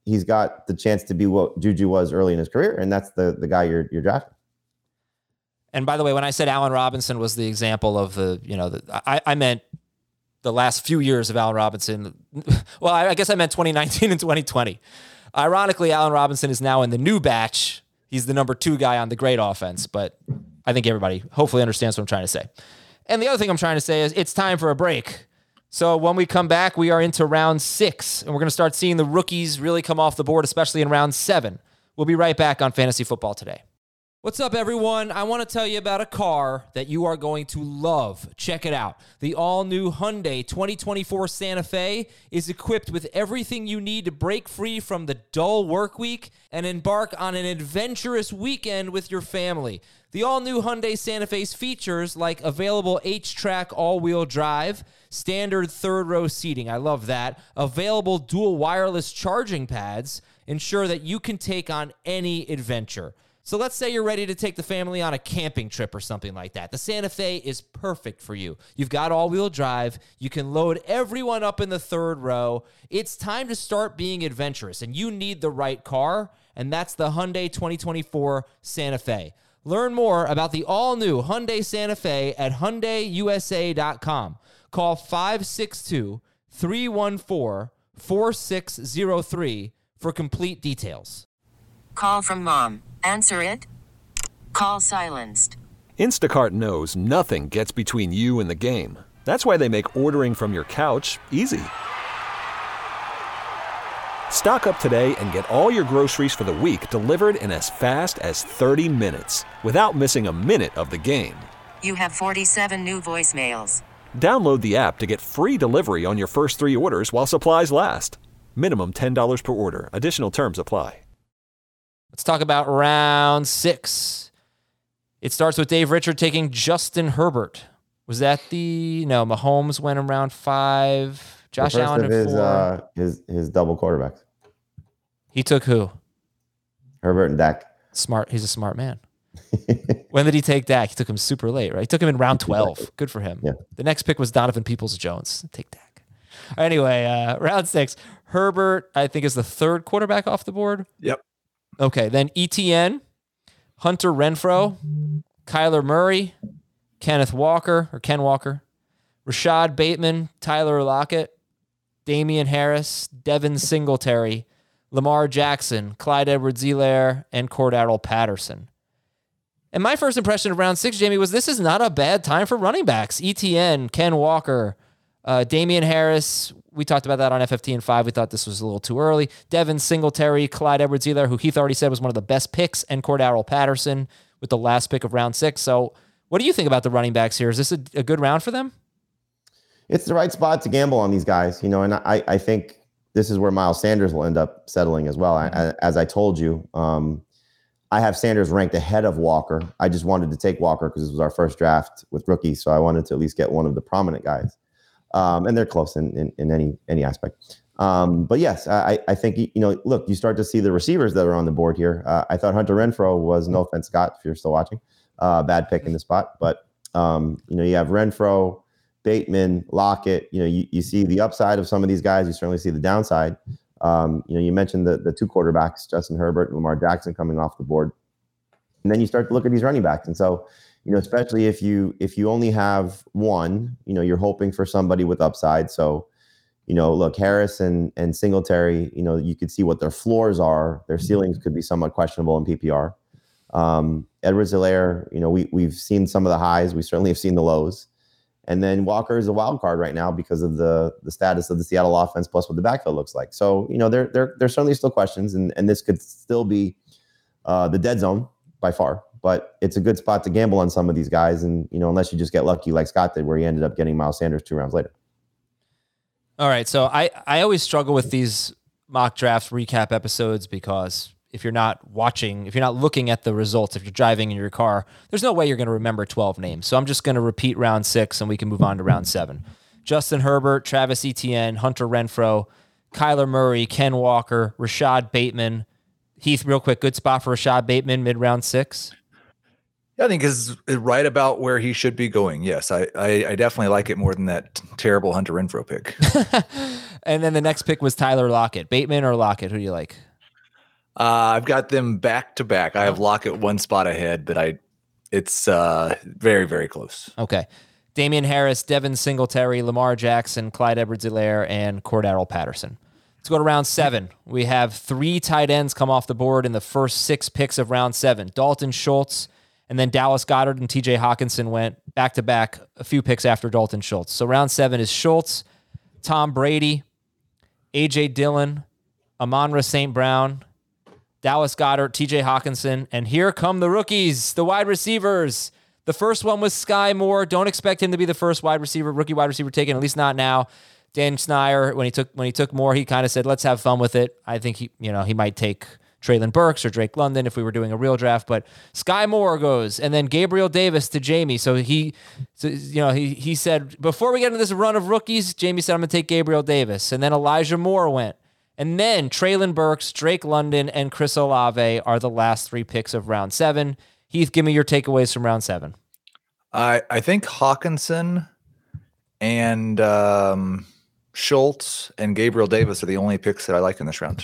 he's got the chance to be what Juju was early in his career, and that's the guy you're drafting. And by the way, when I said Allen Robinson was the example of I meant the last few years of Allen Robinson. Well, I guess I meant 2019 and 2020. Ironically, Allen Robinson is now in the new batch. He's the number 2 guy on the great offense, but I think everybody hopefully understands what I'm trying to say. And the other thing I'm trying to say is it's time for a break. So when we come back, we are into round 6, and we're going to start seeing the rookies really come off the board, especially in round 7. We'll be right back on Fantasy Football Today. What's up, everyone? I want to tell you about a car that you are going to love. Check it out. The all-new Hyundai 2024 Santa Fe is equipped with everything you need to break free from the dull work week and embark on an adventurous weekend with your family. The all-new Hyundai Santa Fe's features like available H-Track all-wheel drive, standard third-row seating, I love that, available dual wireless charging pads ensure that you can take on any adventure. So let's say you're ready to take the family on a camping trip or something like that. The Santa Fe is perfect for you. You've got all-wheel drive. You can load everyone up in the third row. It's time to start being adventurous, and you need the right car, and that's the Hyundai 2024 Santa Fe. Learn more about the all-new Hyundai Santa Fe at HyundaiUSA.com. Call 562-314-4603 for complete details. Call from mom. Answer it. Call silenced. Instacart knows nothing gets between you and the game. That's why they make ordering from your couch easy. Stock up today and get all your groceries for the week delivered in as fast as 30 minutes without missing a minute of the game. You have 47 new voicemails. Download the app to get free delivery on your first 3 orders while supplies last. Minimum $10 per order. Additional terms apply. Let's talk about round 6. It starts with Dave Richard taking Justin Herbert. Was that Mahomes went in round 5, Josh Allen in 4. His double quarterbacks. He took who? Herbert and Dak. Smart. He's a smart man. When did he take Dak? He took him super late, right? He took him in round 12. Good for him. Yeah. The next pick was Donovan Peoples-Jones. Take Dak. Anyway, round 6. Herbert, I think, is the 3rd quarterback off the board. Yep. Okay, then ETN, Hunter Renfrow, Kyler Murray, Ken Walker, Rashad Bateman, Tyler Lockett, Damian Harris, Devin Singletary, Lamar Jackson, Clyde Edwards-Helaire, and Cordarrelle Patterson. And my first impression of round 6, Jamie, was this is not a bad time for running backs. ETN, Ken Walker, Damian Harris. We talked about that on FFT and 5. We thought this was a little too early. Devin Singletary, Clyde Edwards-Helaire, who Heath already said was one of the best picks, and Cordarrelle Patterson with the last pick of round 6. So what do you think about the running backs here? Is this a good round for them? It's the right spot to gamble on these guys, and I think this is where Miles Sanders will end up settling as well. As I told you, I have Sanders ranked ahead of Walker. I just wanted to take Walker because this was our first draft with rookies, so I wanted to at least get one of the prominent guys. And they're close in any aspect. But yes, I think, look, you start to see the receivers that are on the board here. I thought Hunter Renfrow was, no offense, Scott, if you're still watching, bad pick in the spot. But, you have Renfrow, Bateman, Lockett. You see the upside of some of these guys. You certainly see the downside. You mentioned the 2 quarterbacks, Justin Herbert and Lamar Jackson, coming off the board. And then you start to look at these running backs. And so, especially if you only have one, you're hoping for somebody with upside. So, look, Harris and Singletary, you could see what their floors are. Their ceilings could be somewhat questionable in PPR. Edwards-Helaire, we've seen some of the highs. We certainly have seen the lows. And then Walker is a wild card right now because of the status of the Seattle offense plus what the backfield looks like. So, there's certainly still questions, and this could still be the dead zone by far. But it's a good spot to gamble on some of these guys. And, unless you just get lucky like Scott did, where he ended up getting Miles Sanders 2 rounds later. All right. So I always struggle with these mock drafts recap episodes because if you're not looking at the results, if you're driving in your car, there's no way you're going to remember 12 names. So I'm just going to repeat round 6 and we can move on to round 7. Justin Herbert, Travis Etienne, Hunter Renfrow, Kyler Murray, Ken Walker, Rashad Bateman. Heath, real quick, good spot for Rashad Bateman, mid-round 6? I think is right about where he should be going. Yes, I definitely like it more than that terrible Hunter Renfrow pick. And then the next pick was Tyler Lockett. Bateman or Lockett? Who do you like? I've got them back to back. I have Lockett one spot ahead, but it's very, very close. Okay. Damian Harris, Devin Singletary, Lamar Jackson, Clyde Edwards-Helaire, and Cordarrelle Patterson. Let's go to round 7. We have 3 tight ends come off the board in the first 6 picks of round 7. Dalton Schultz, and then Dallas Goedert and TJ Hawkinson went back-to-back a few picks after Dalton Schultz. So round 7 is Schultz, Tom Brady, A.J. Dillon, Amon-Ra St. Brown, Dallas Goedert, TJ Hawkinson, and here come the rookies, the wide receivers. The first one was Sky Moore. Don't expect him to be the first rookie wide receiver taken, at least not now. Dan Snyder, when he took Moore, he kind of said, let's have fun with it. I think he might take Treylon Burks or Drake London if we were doing a real draft, but Sky Moore goes, and then Gabriel Davis to Jamie. So he said, before we get into this run of rookies, Jamie said, I'm going to take Gabriel Davis. And then Elijah Moore went. And then Treylon Burks, Drake London, and Chris Olave are the last 3 picks of round 7. Heath, give me your takeaways from round 7. I think Hawkinson and Schultz and Gabriel Davis are the only picks that I like in this round.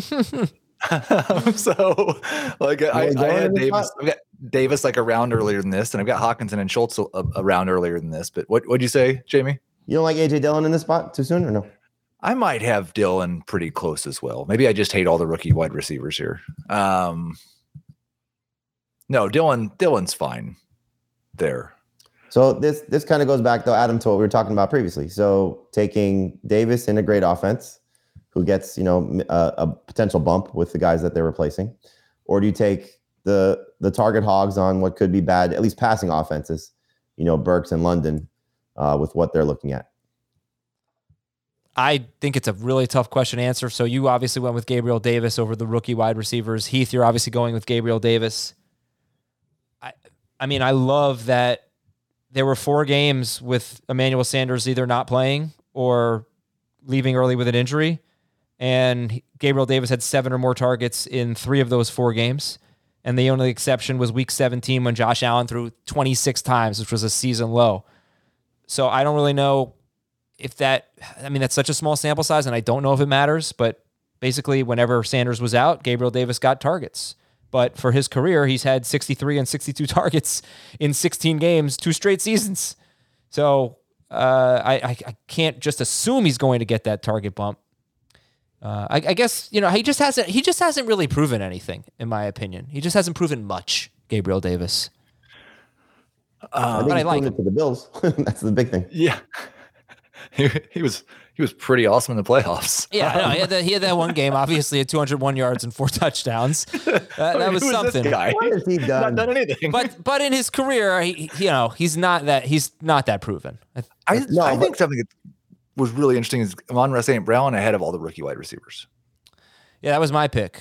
So, like, I had Davis. I've got Davis like a round earlier than this, and I've got Hawkinson and Schultz a round earlier than this. But what'd you say, Jamie? You don't like A.J. Dillon in this spot too soon, or no? I might have Dillon pretty close as well. Maybe I just hate all the rookie wide receivers here. No, Dillon's fine there. So this kind of goes back, though, Adam, to what we were talking about previously. So taking Davis in a great offense, who gets a potential bump with the guys that they're replacing, or do you take the target hogs on what could be bad, at least passing offenses, Burks and London, with what they're looking at? I think it's a really tough question to answer. So you obviously went with Gabriel Davis over the rookie wide receivers. Heath, you're obviously going with Gabriel Davis. I mean, I love that there were 4 games with Emmanuel Sanders either not playing or leaving early with an injury. And Gabriel Davis had 7 or more targets in 3 of those 4 games. And the only exception was week 17 when Josh Allen threw 26 times, which was a season low. So I don't really know if that's such a small sample size, and I don't know if it matters, but basically whenever Sanders was out, Gabriel Davis got targets. But for his career, he's had 63 and 62 targets in 16 games, 2 straight seasons. So I can't just assume he's going to get that target bump. I guess he just hasn't really proven anything, in my opinion. He just hasn't proven much, Gabriel Davis. But I like it to the Bills. That's the big thing. Yeah, he was pretty awesome in the playoffs. Yeah, I know. He had that one game, obviously, at 201 yards and 4 touchdowns. That was something. This guy? What has he done? Not done anything. But in his career, he's not that proven. I think something that was really interesting is Amon-Ra St. Brown ahead of all the rookie wide receivers. Yeah, that was my pick.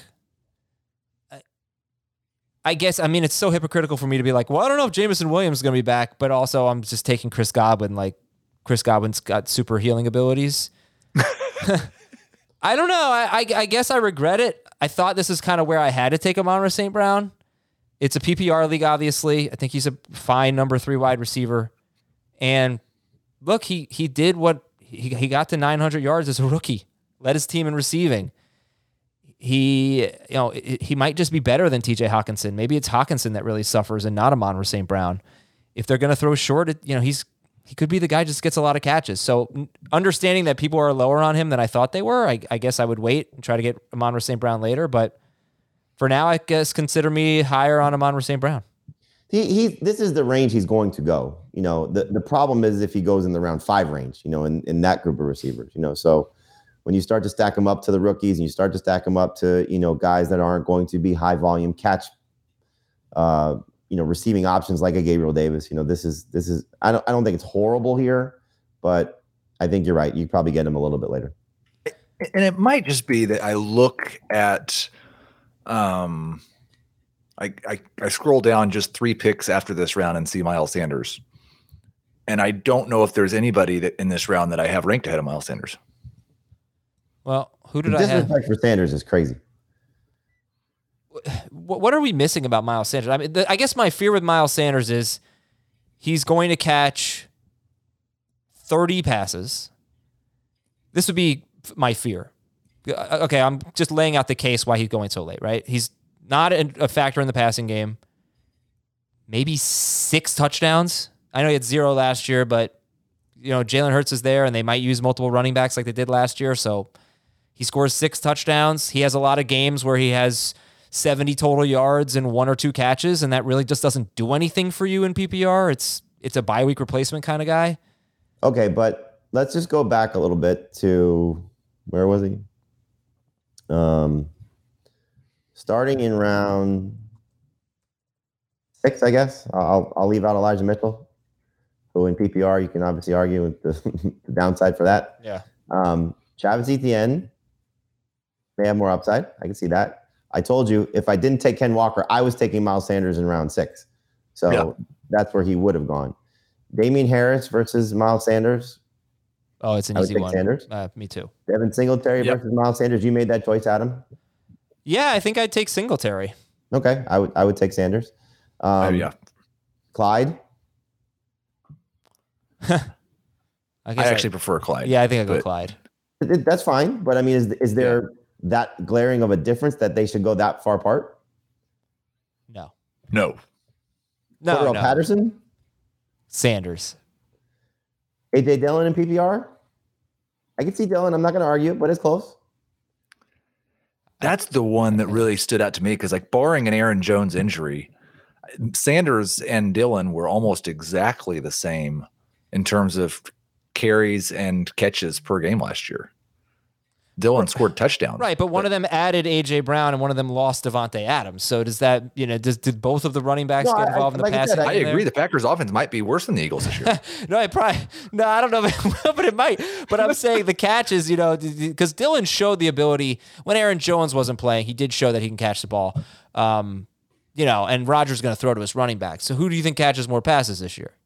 I guess, it's so hypocritical for me to be like, well, I don't know if Jameson Williams is going to be back, but also I'm just taking Chris Godwin. Like, Chris Godwin's got super healing abilities. I don't know. I guess I regret it. I thought this is kind of where I had to take Amon-Ra St. Brown. It's a PPR league, obviously. I think he's a fine number 3 wide receiver. And look, he did what he got to 900 yards as a rookie, led his team in receiving. He might just be better than TJ Hawkinson. Maybe it's Hawkinson that really suffers and not Amon-Ra St. Brown. If they're going to throw short, he could be the guy who just gets a lot of catches. So understanding that people are lower on him than I thought they were, I guess I would wait and try to get Amon-Ra St. Brown later. But for now, I guess consider me higher on Amon-Ra St. Brown. This is the range he's going to go. The problem is if he goes in the round 5 range, in that group of receivers, so when you start to stack them up to the rookies and you start to stack them up to, guys that aren't going to be high volume catch, receiving options like a Gabriel Davis, this is, I don't think it's horrible here, but I think you're right. You probably get him a little bit later. And it might just be that I look at, I scroll down just 3 picks after this round and see Miles Sanders. And I don't know if there's anybody that in this round that I have ranked ahead of Miles Sanders. Well, who did I have? Disrespect for Sanders is crazy. What are we missing about Miles Sanders? I guess my fear with Miles Sanders is he's going to catch 30 passes. This would be my fear. Okay, I'm just laying out the case why he's going so late, right? He's not a factor in the passing game. Maybe 6 touchdowns. I know he had 0 last year, but Jalen Hurts is there, and they might use multiple running backs like they did last year. So he scores 6 touchdowns. He has a lot of games where he has 70 total yards and 1 or 2 catches, and that really just doesn't do anything for you in PPR. It's a bye week replacement kind of guy. Okay, but let's just go back a little bit to where was he? Starting in round 6, I guess. I'll leave out Elijah Mitchell, who in PPR you can obviously argue with the downside for that. Yeah. Travis Etienne may have more upside. I can see that. I told you if I didn't take Ken Walker, I was taking Miles Sanders in round 6. So that's where he would have gone. Damian Harris versus Miles Sanders. Oh, it's an easy one. Sanders. Me too. Devin Singletary versus Miles Sanders. You made that choice, Adam? Yeah, I think I'd take Singletary. Okay, I would take Sanders. Clyde. I actually prefer Clyde. Yeah, I think I'd go Clyde. That's fine, but I mean, is there that glaring of a difference that they should go that far apart? No. Patterson. Sanders. AJ Dillon in PPR. I can see Dillon. I'm not going to argue it, but it's close. That's the one that really stood out to me because, like, barring an Aaron Jones injury, Sanders and Dillon were almost exactly the same in terms of carries and catches per game last year. Dillon scored touchdowns. Right, but one of them added A.J. Brown and one of them lost Devontae Adams. So does that, did both of the running backs get involved in the passing? I agree. The Packers offense might be worse than the Eagles this year. I don't know, but it might. But I'm saying the catches, because Dillon showed the ability when Aaron Jones wasn't playing. He did show that he can catch the ball. And Rodgers going to throw to his running back. So who do you think catches more passes this year?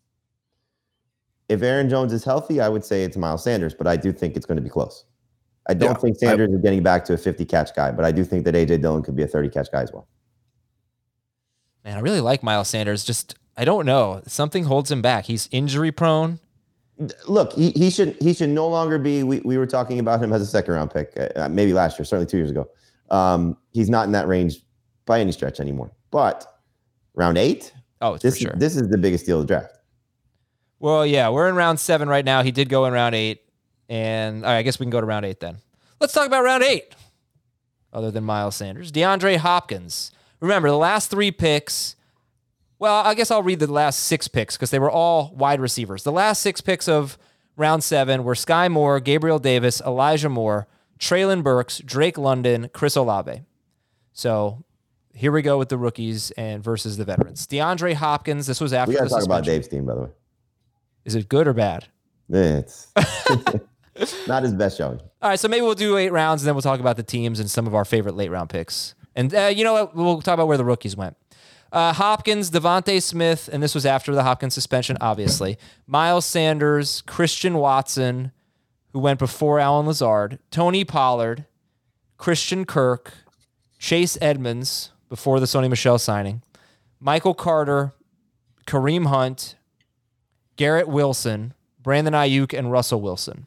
If Aaron Jones is healthy, I would say it's Miles Sanders, but I do think it's going to be close. I don't think Sanders is getting back to a 50-catch guy, but I do think that A.J. Dillon could be a 30-catch guy as well. Man, I really like Miles Sanders. Just, I don't know. Something holds him back. He's injury-prone. Look, he should no longer be, we were talking about him as a second-round pick, maybe last year, certainly 2 years ago. He's not in that range by any stretch anymore. But round 8? Oh, for sure. This is the biggest deal of the draft. Well, yeah, we're in round 7 right now. He did go in round 8. And all right, I guess we can go to round 8 then. Let's talk about round 8. Other than Miles Sanders. DeAndre Hopkins. Remember, the last 3 picks, well, I guess I'll read the last 6 picks because they were all wide receivers. The last 6 picks of round 7 were Sky Moore, Gabriel Davis, Elijah Moore, Treylon Burks, Drake London, Chris Olave. So here we go with the rookies and versus the veterans. DeAndre Hopkins, this was after the suspension. We got to talk about Dave's team, by the way. Is it good or bad? It's not his best showing. All right, so maybe we'll do 8 rounds, and then we'll talk about the teams and some of our favorite late-round picks. And you know what? We'll talk about where the rookies went. Hopkins, Devontae Smith, and this was after the Hopkins suspension, obviously. Miles Sanders, Christian Watson, who went before Allen Lazard, Tony Pollard, Christian Kirk, Chase Edmonds, before the Sony Michel signing, Michael Carter, Kareem Hunt, Garrett Wilson, Brandon Ayuk, and Russell Wilson.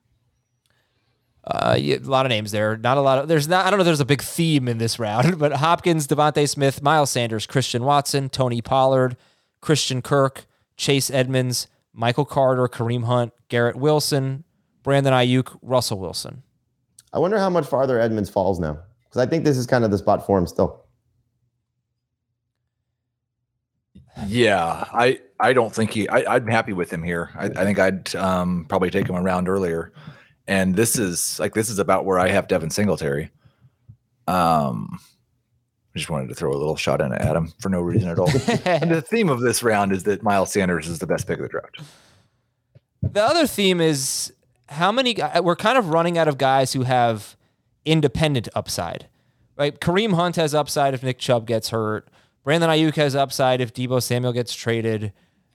A lot of names there. Not a lot of. I don't know if there's a big theme in this round, but Hopkins, Devontae Smith, Miles Sanders, Christian Watson, Tony Pollard, Christian Kirk, Chase Edmonds, Michael Carter, Kareem Hunt, Garrett Wilson, Brandon Ayuk, Russell Wilson. I wonder how much farther Edmonds falls now, because I think this is kind of the spot for him still. Yeah, I don't think I'm happy with him here. I think I'd probably take him a round earlier. And this is about where I have Devin Singletary. I just wanted to throw a little shot in at Adam for no reason at all. And the theme of this round is that Miles Sanders is the best pick of the draft. The other theme is we're kind of running out of guys who have independent upside. Right? Kareem Hunt has upside if Nick Chubb gets hurt. Brandon Ayuk has upside if Deebo Samuel gets traded.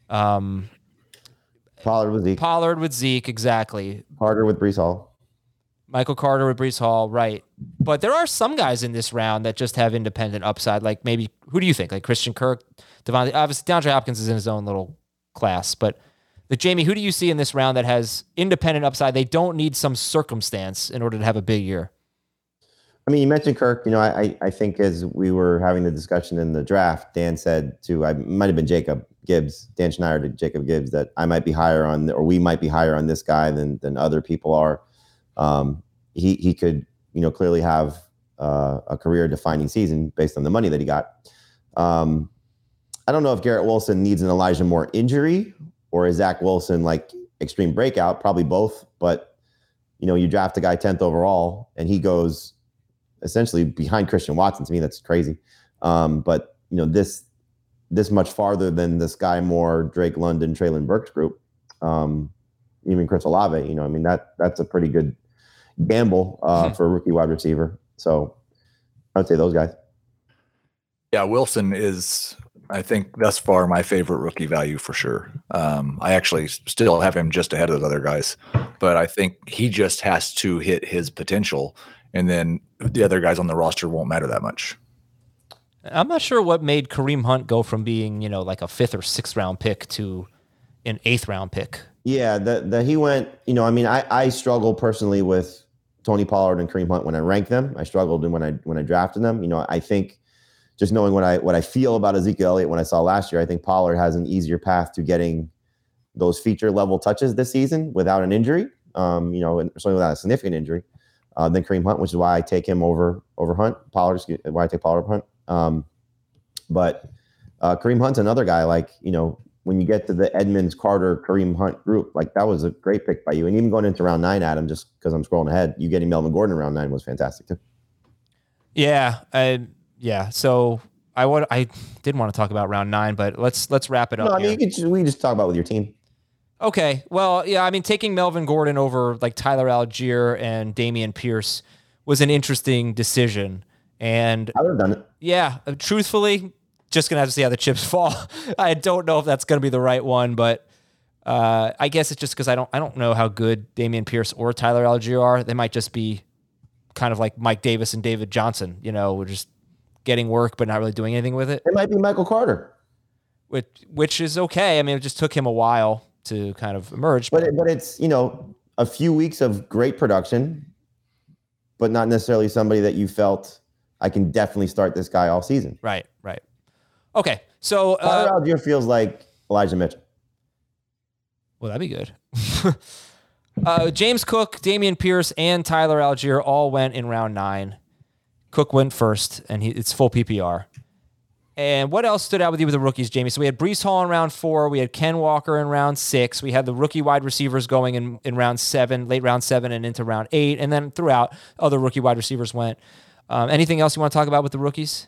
Pollard with Zeke, exactly. Carter with Breece Hall. Michael Carter with Breece Hall, right. But there are some guys in this round that just have independent upside. Like maybe, who do you think? Like Christian Kirk, Devontae. Obviously, DeAndre Hopkins is in his own little class, but But Jamie, who do you see in this round that has independent upside? They don't need some circumstance in order to have a big year. I mean, you mentioned Kirk. I think as we were having the discussion in the draft, Dan said I might have been Jacob Gibbs, Dan Schneider to Jacob Gibbs, that I might be higher on, or we might be higher on this guy than other people are. He could, clearly have a career-defining season based on the money that he got. I don't know if Garrett Wilson needs an Elijah Moore injury or is Zach Wilson like extreme breakout, probably both. But, you draft a guy 10th overall and he goes essentially behind Christian Watson. To me, that's crazy. But, this much farther than the Sky Moore, Drake London, Treylon Burks group, even Chris Olave, that's a pretty good gamble for a rookie wide receiver. So I would say those guys. Yeah, Wilson is, I think, thus far my favorite rookie value for sure. I actually still have him just ahead of those other guys, but I think he just has to hit his potential, and then the other guys on the roster won't matter that much. I'm not sure what made Kareem Hunt go from being, like a 5th or 6th round pick to an 8th round pick. Yeah, that he went, I struggle personally with Tony Pollard and Kareem Hunt when I rank them. I struggled when I drafted them. I think just knowing what I feel about Ezekiel Elliott when I saw last year, I think Pollard has an easier path to getting those feature level touches this season without an injury, and certainly without a significant injury, than Kareem Hunt, which is why I take him over Hunt. Why I take Pollard over Hunt. But Kareem Hunt's another guy, when you get to the Edmonds, Carter, Kareem Hunt group, that was a great pick by you. And even going into round 9, Adam, just because I'm scrolling ahead, you getting Melvin Gordon in round 9 was fantastic too. Yeah. Yeah. So I didn't want to talk about round 9, but let's wrap it up. No, we can just talk about with your team. Okay. Well, yeah, taking Melvin Gordon over Tyler Algier and Dameon Pierce was an interesting decision. And I would have done it. Yeah. Truthfully, just going to have to see how the chips fall. I don't know if that's going to be the right one, but I guess it's just because I don't know how good Dameon Pierce or Tyler Algier are. They might just be kind of like Mike Davis and David Johnson, we're just getting work but not really doing anything with it. It might be Michael Carter. Which is okay. It just took him a while to kind of emerge. But it's, a few weeks of great production, but not necessarily somebody that you felt I can definitely start this guy all season. Right. Okay, so Tyler Algier feels like Elijah Mitchell. Well, that'd be good. James Cook, Dameon Pierce, and Tyler Algier all went in round 9. Cook went first, and it's full PPR. And what else stood out with you with the rookies, Jamie? So we had Breece Hall in round 4. We had Ken Walker in round 6. We had the rookie wide receivers going in round 7, late round 7, and into round 8. And then throughout, other rookie wide receivers went. Anything else you want to talk about with the rookies?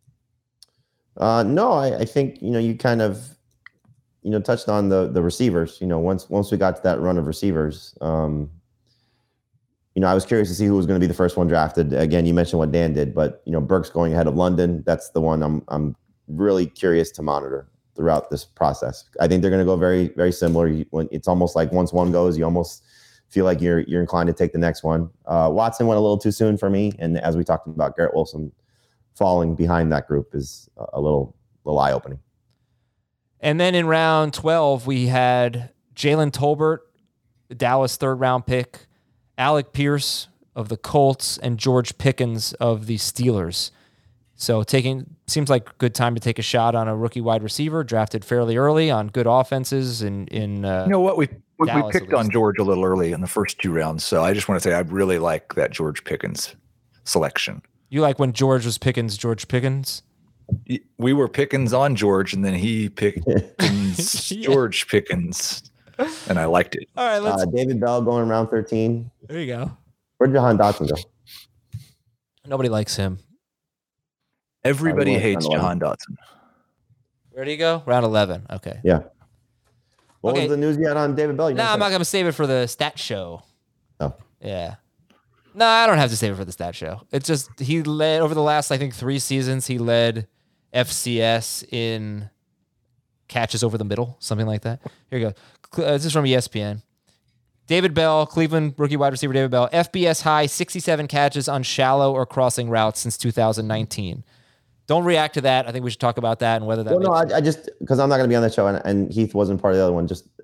No, I think, you kind of, touched on the receivers. Once we got to that run of receivers, I was curious to see who was going to be the first one drafted. Again, you mentioned what Dan did, but, Burks going ahead of London, that's the one I'm really curious to monitor throughout this process. I think they're going to go very, very similar. It's almost like once one goes, you almost feel like you're inclined to take the next one. Watson went a little too soon for me. And as we talked about, Garrett Wilson falling behind that group is a little eye-opening. And then in round 12, we had Jalen Tolbert, Dallas 3rd round pick, Alec Pierce of the Colts, and George Pickens of the Steelers. So seems like a good time to take a shot on a rookie wide receiver drafted fairly early on good offenses. We picked on George a little early in the first 2 rounds, so I just want to say I really like that George Pickens selection. You like when George was Pickens, George Pickens? We were Pickens on George, and then he picked George Pickens, and I liked it. All right, David Bell going around 13. There you go. Where'd Jahan Dotson go? Nobody likes him. Everybody hates Jahan Dotson. Where'd he go? Round 11. Okay. Yeah. What was the news you had on David Bell? I'm not going to save it for the stat show. Oh. Yeah. No, I don't have to save it for the stat show. It's just he led over the last, I think, 3 seasons. He led FCS in catches over the middle, something like that. Here you go. This is from ESPN. David Bell, Cleveland rookie wide receiver David Bell, FBS high 67 catches on shallow or crossing routes since 2019. Don't react to that. I think we should talk about that and whether that. Well, no, I just because I'm not going to be on that show, and Heath wasn't part of the other one. Just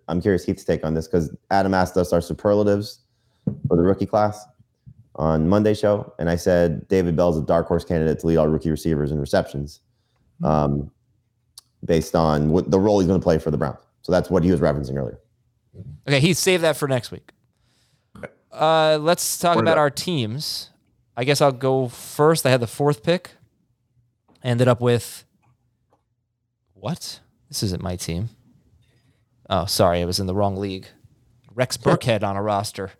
I'm curious Heath's take on this because Adam asked us our superlatives for the rookie class on Monday show, and I said David Bell's a dark horse candidate to lead all rookie receivers in receptions, based on what the role he's going to play for the Browns. So that's what he was referencing earlier. Okay, he saved that for next week. Let's talk about our teams. I guess I'll go first. I had the 4th pick. Ended up with what? This isn't my team. Oh, sorry, I was in the wrong league. Rex Burkhead on a roster.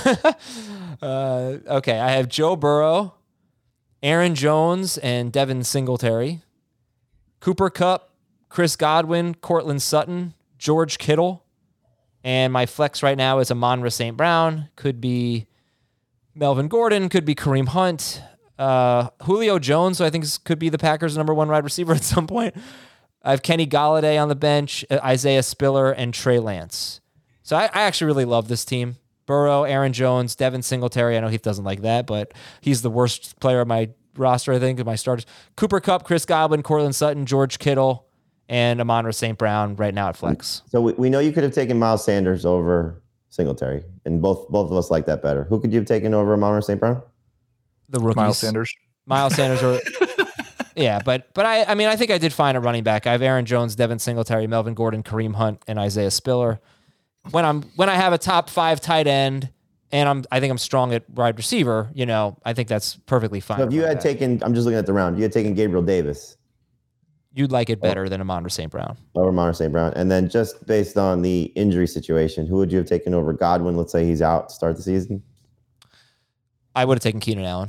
Okay, I have Joe Burrow, Aaron Jones, and Devin Singletary. Cooper Kupp, Chris Godwin, Cortland Sutton, George Kittle. And my flex right now is Amon-Ra St. Brown. Could be Melvin Gordon. Could be Kareem Hunt. Julio Jones, who I think could be the Packers' number 1 wide receiver at some point. I have Kenny Golladay on the bench, Isaiah Spiller, and Trey Lance. So I actually really love this team. Burrow, Aaron Jones, Devin Singletary. I know Heath doesn't like that, but he's the worst player on my roster, I think, of my starters. Cooper Kupp, Chris Godwin, Cortland Sutton, George Kittle, and Amon-Ra St. Brown right now at flex. So we know you could have taken Miles Sanders over Singletary, and both of us like that better. Who could you have taken over Amon-Ra St. Brown? The rookies. Miles Sanders or yeah, but I mean I think I did find a running back. I have Aaron Jones, Devin Singletary, Melvin Gordon, Kareem Hunt, and Isaiah Spiller. When I have a top 5 tight end and I think I'm strong at wide receiver, I think that's perfectly fine. So if you had taken, I'm just looking at the round, you had taken Gabriel Davis. You'd like it better than Amon-Ra St. Brown. Over Amon-Ra St. Brown. And then just based on the injury situation, who would you have taken over Godwin? Let's say he's out to start the season. I would have taken Keenan Allen.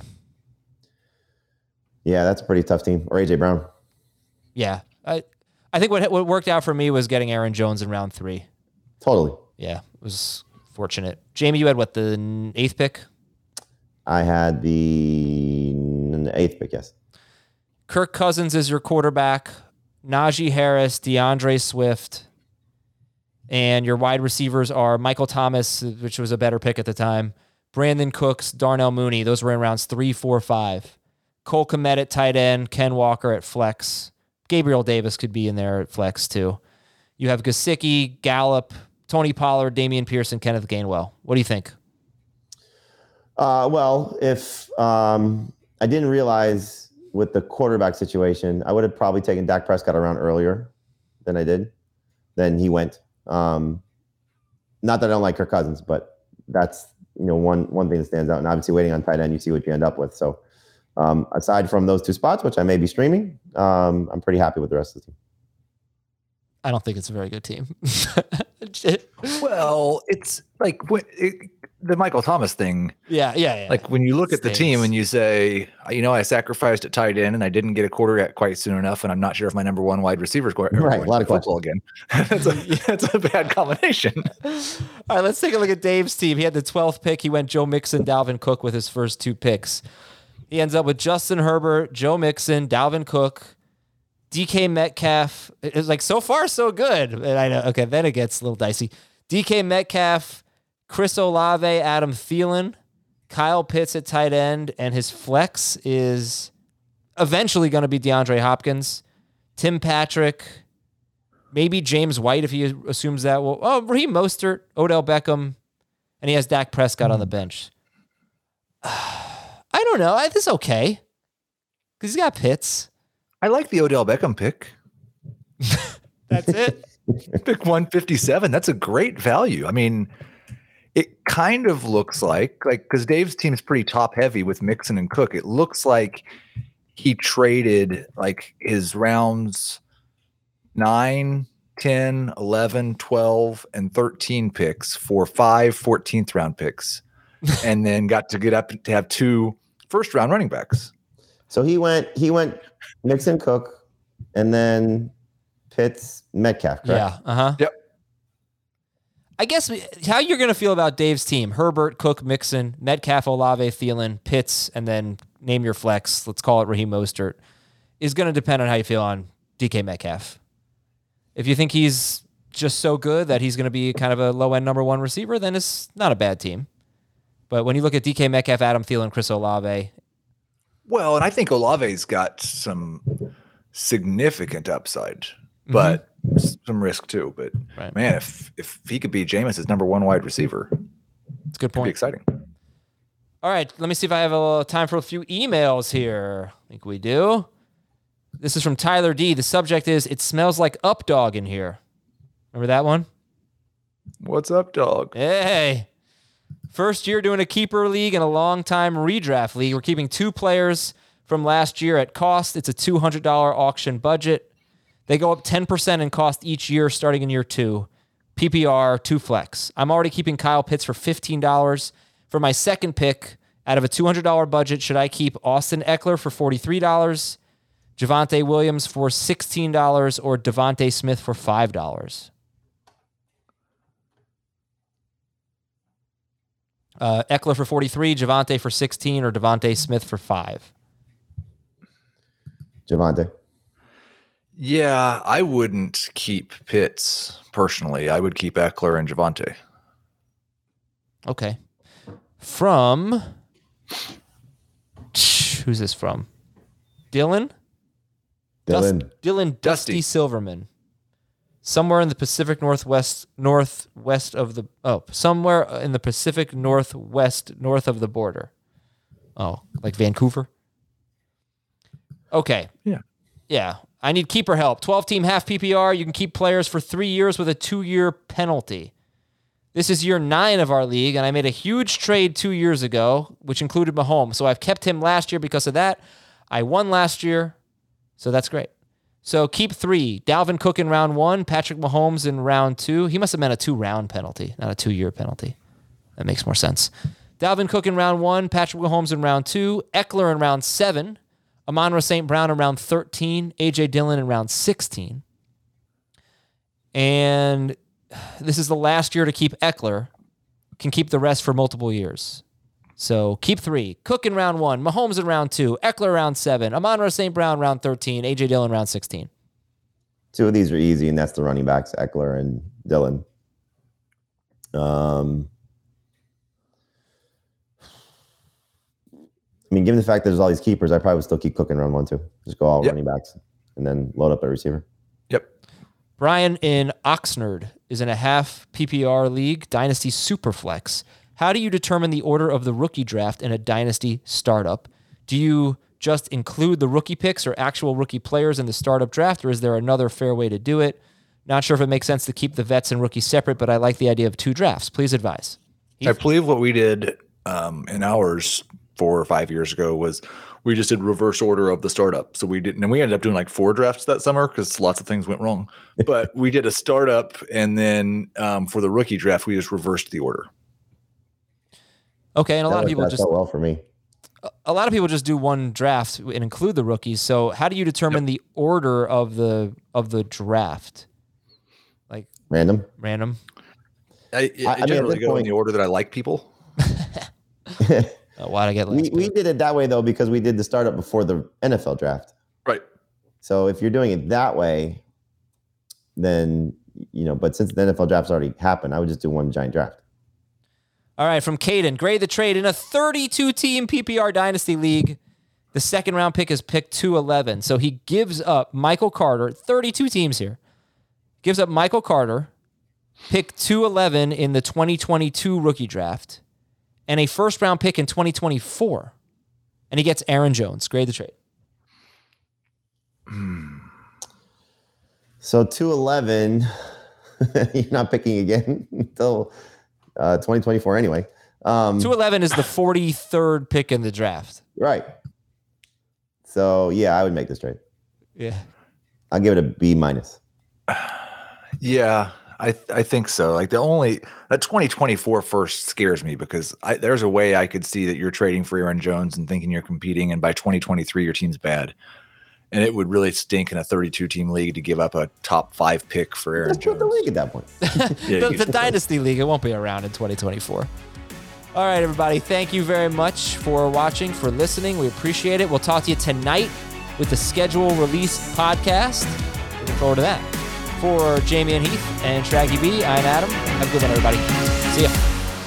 Yeah, that's a pretty tough team. Or A.J. Brown. Yeah. I think what worked out for me was getting Aaron Jones in round 3. Totally. Yeah, it was fortunate. Jamie, you had what, the 8th pick? I had the 8th pick, yes. Kirk Cousins is your quarterback. Najee Harris, DeAndre Swift. And your wide receivers are Michael Thomas, which was a better pick at the time. Brandon Cooks, Darnell Mooney. Those were in rounds 3, 4, 5. Cole Kmet at tight end. Ken Walker at flex. Gabriel Davis could be in there at flex too. You have Gesicki, Gallup, Tony Pollard, Damian Pierce, and Kenneth Gainwell. What do you think? Well, if I didn't realize with the quarterback situation, I would have probably taken Dak Prescott around earlier than I did. Then he went. Not that I don't like Kirk Cousins, but that's one thing that stands out. And obviously, waiting on tight end, you see what you end up with. So, aside from those 2 spots, which I may be streaming, I'm pretty happy with the rest of the team. I don't think it's a very good team. Well, it's like the Michael Thomas thing. Yeah. Like when you look at the team and you say, I sacrificed at tight end and I didn't get a quarterback quite soon enough, and I'm not sure if my number 1 wide receiver is going a lot of football again. That's a bad combination. All right, let's take a look at Dave's team. He had the 12th pick. He went Joe Mixon, Dalvin Cook with his first 2 picks. He ends up with Justin Herbert, Joe Mixon, Dalvin Cook, DK Metcalf. It's like so far so good. And I know, okay, then it gets a little dicey. DK Metcalf, Chris Olave, Adam Thielen, Kyle Pitts at tight end, and his flex is eventually going to be DeAndre Hopkins, Tim Patrick, maybe James White if he assumes that. Well, Raheem Mostert, Odell Beckham, and he has Dak Prescott on the bench. I don't know. This is okay because he's got Pitts. I like the Odell Beckham pick. That's it. Pick 157. That's a great value. I mean, it kind of looks like because Dave's team is pretty top heavy with Mixon and Cook. It looks like he traded like his rounds 9, 10, 11, 12, and 13 picks for 5 14th round picks, and then got to get up to have 2 first round running backs. So he went Mixon, Cook, and then Pitts, Metcalf, correct? Yeah. Yep. I guess how you're going to feel about Dave's team: Herbert, Cook, Mixon, Metcalf, Olave, Thielen, Pitts, and then name your flex. Let's call it Raheem Mostert. Is going to depend on how you feel on DK Metcalf. If you think he's just so good that he's going to be kind of a low end number 1 receiver, then it's not a bad team. But when you look at DK Metcalf, Adam Thielen, Chris Olave. Well, and I think Olave's got some significant upside, but some risk too. But Right. Man, if he could be Jameis's number one wide receiver, it's a good it'd be point. exciting. All right, let me see if I have a little time for a few emails here. I think we do. This is from Tyler D. The subject is, it smells like Up Dog in here. Remember that one? What's up, dog? Hey. First year doing a keeper league and a long-time redraft league. We're keeping 2 players from last year at cost. It's a $200 auction budget. They go up 10% in cost each year starting in year 2. PPR, 2 flex. I'm already keeping Kyle Pitts for $15. For my second pick, out of a $200 budget, should I keep Austin Eckler for $43, Javonte Williams for $16, or Devontae Smith for $5? Eckler for 43, Javonte for 16, or Devontae Smith for 5? Javonte. Yeah, I wouldn't keep Pitts personally. I would keep Eckler and Javonte. Okay. From, who's this from? Dylan Dusty Silverman. Somewhere in the Pacific northwest of the north of the border. Oh, like Vancouver? Okay. Yeah. I need keeper help. 12-team half PPR. You can keep players for 3 years with a 2-year penalty. This is year 9 of our league, and I made a huge trade 2 years ago, which included Mahomes. So I've kept him last year because of that. I won last year, so that's great. So keep 3. Dalvin Cook in round 1, Patrick Mahomes in round 2. He must have meant a 2-round penalty, not a 2-year penalty. That makes more sense. Dalvin Cook in round 1, Patrick Mahomes in round 2, Eckler in round 7, Amon-Ra St. Brown in round 13, A.J. Dillon in round 16. And this is the last year to keep Eckler. Can keep the rest for multiple years. So keep 3. Cook in round 1, Mahomes in round 2, Eckler round 7, Amon-Ra St. Brown round 13, A.J. Dillon round 16. 2 of these are easy, and that's the running backs, Eckler and Dillon. I mean, given the fact that there's all these keepers, I probably would still keep Cook in round 1 too. Just go all running backs and then load up a receiver. Yep. Brian in Oxnard is in a half PPR league, Dynasty Superflex. How do you determine the order of the rookie draft in a Dynasty startup? Do you just include the rookie picks or actual rookie players in the startup draft, or is there another fair way to do it? Not sure if it makes sense to keep the vets and rookies separate, but I like the idea of 2 drafts. Please advise. I believe what we did in ours 4 or 5 years ago was we just did reverse order of the startup. So we didn't, and we ended up doing like 4 drafts that summer because lots of things went wrong. But we did a startup, and then for the rookie draft, we just reversed the order. Okay, and a lot of people just well for me. A lot of people just do 1 draft and include the rookies. So how do you determine the order of the draft? Like random. I generally go in the order that I like people. Why'd I get last? We did it that way though because we did the startup before the NFL draft. Right. So if you're doing it that way, then but since the NFL draft's already happened, I would just do 1 giant draft. All right, from Caden, grade the trade in a 32-team PPR Dynasty League. The second round pick is pick 211. So he gives up Michael Carter, 32 teams here. Gives up Michael Carter, pick 211 in the 2022 rookie draft, and a first round pick in 2024. And he gets Aaron Jones. Grade the trade. So 211, you're not picking again until 2024 anyway. 211 is the 43rd pick in the draft. Right. So, yeah, I would make this trade. Yeah. I'll give it a B-. Yeah, I think so. Like that 2024 first scares me because there's a way I could see that you're trading for Aaron Jones and thinking you're competing, and by 2023 your team's bad. And it would really stink in a 32-team league to give up a top 5 pick for Aaron Jones. The league at that point. The Dynasty League, it won't be around in 2024. All right, everybody. Thank you very much for watching, for listening. We appreciate it. We'll talk to you tonight with the schedule release podcast. Looking forward to that. For Jamie and Heath and Shaggy B, I'm Adam. Have a good one, everybody. See ya.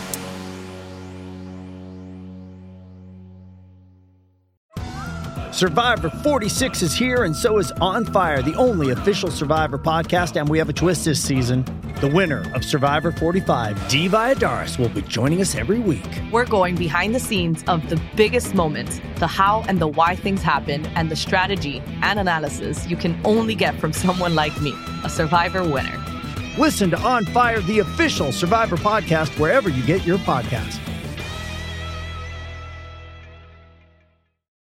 Survivor 46 is here, and so is On Fire, the only official Survivor podcast, and we have a twist this season. The winner of Survivor 45, Dee Valladares, will be joining us every week. We're going behind the scenes of the biggest moments, the how and the why things happen, and the strategy and analysis you can only get from someone like me, a Survivor winner. Listen to On Fire, the official Survivor podcast, wherever you get your podcasts.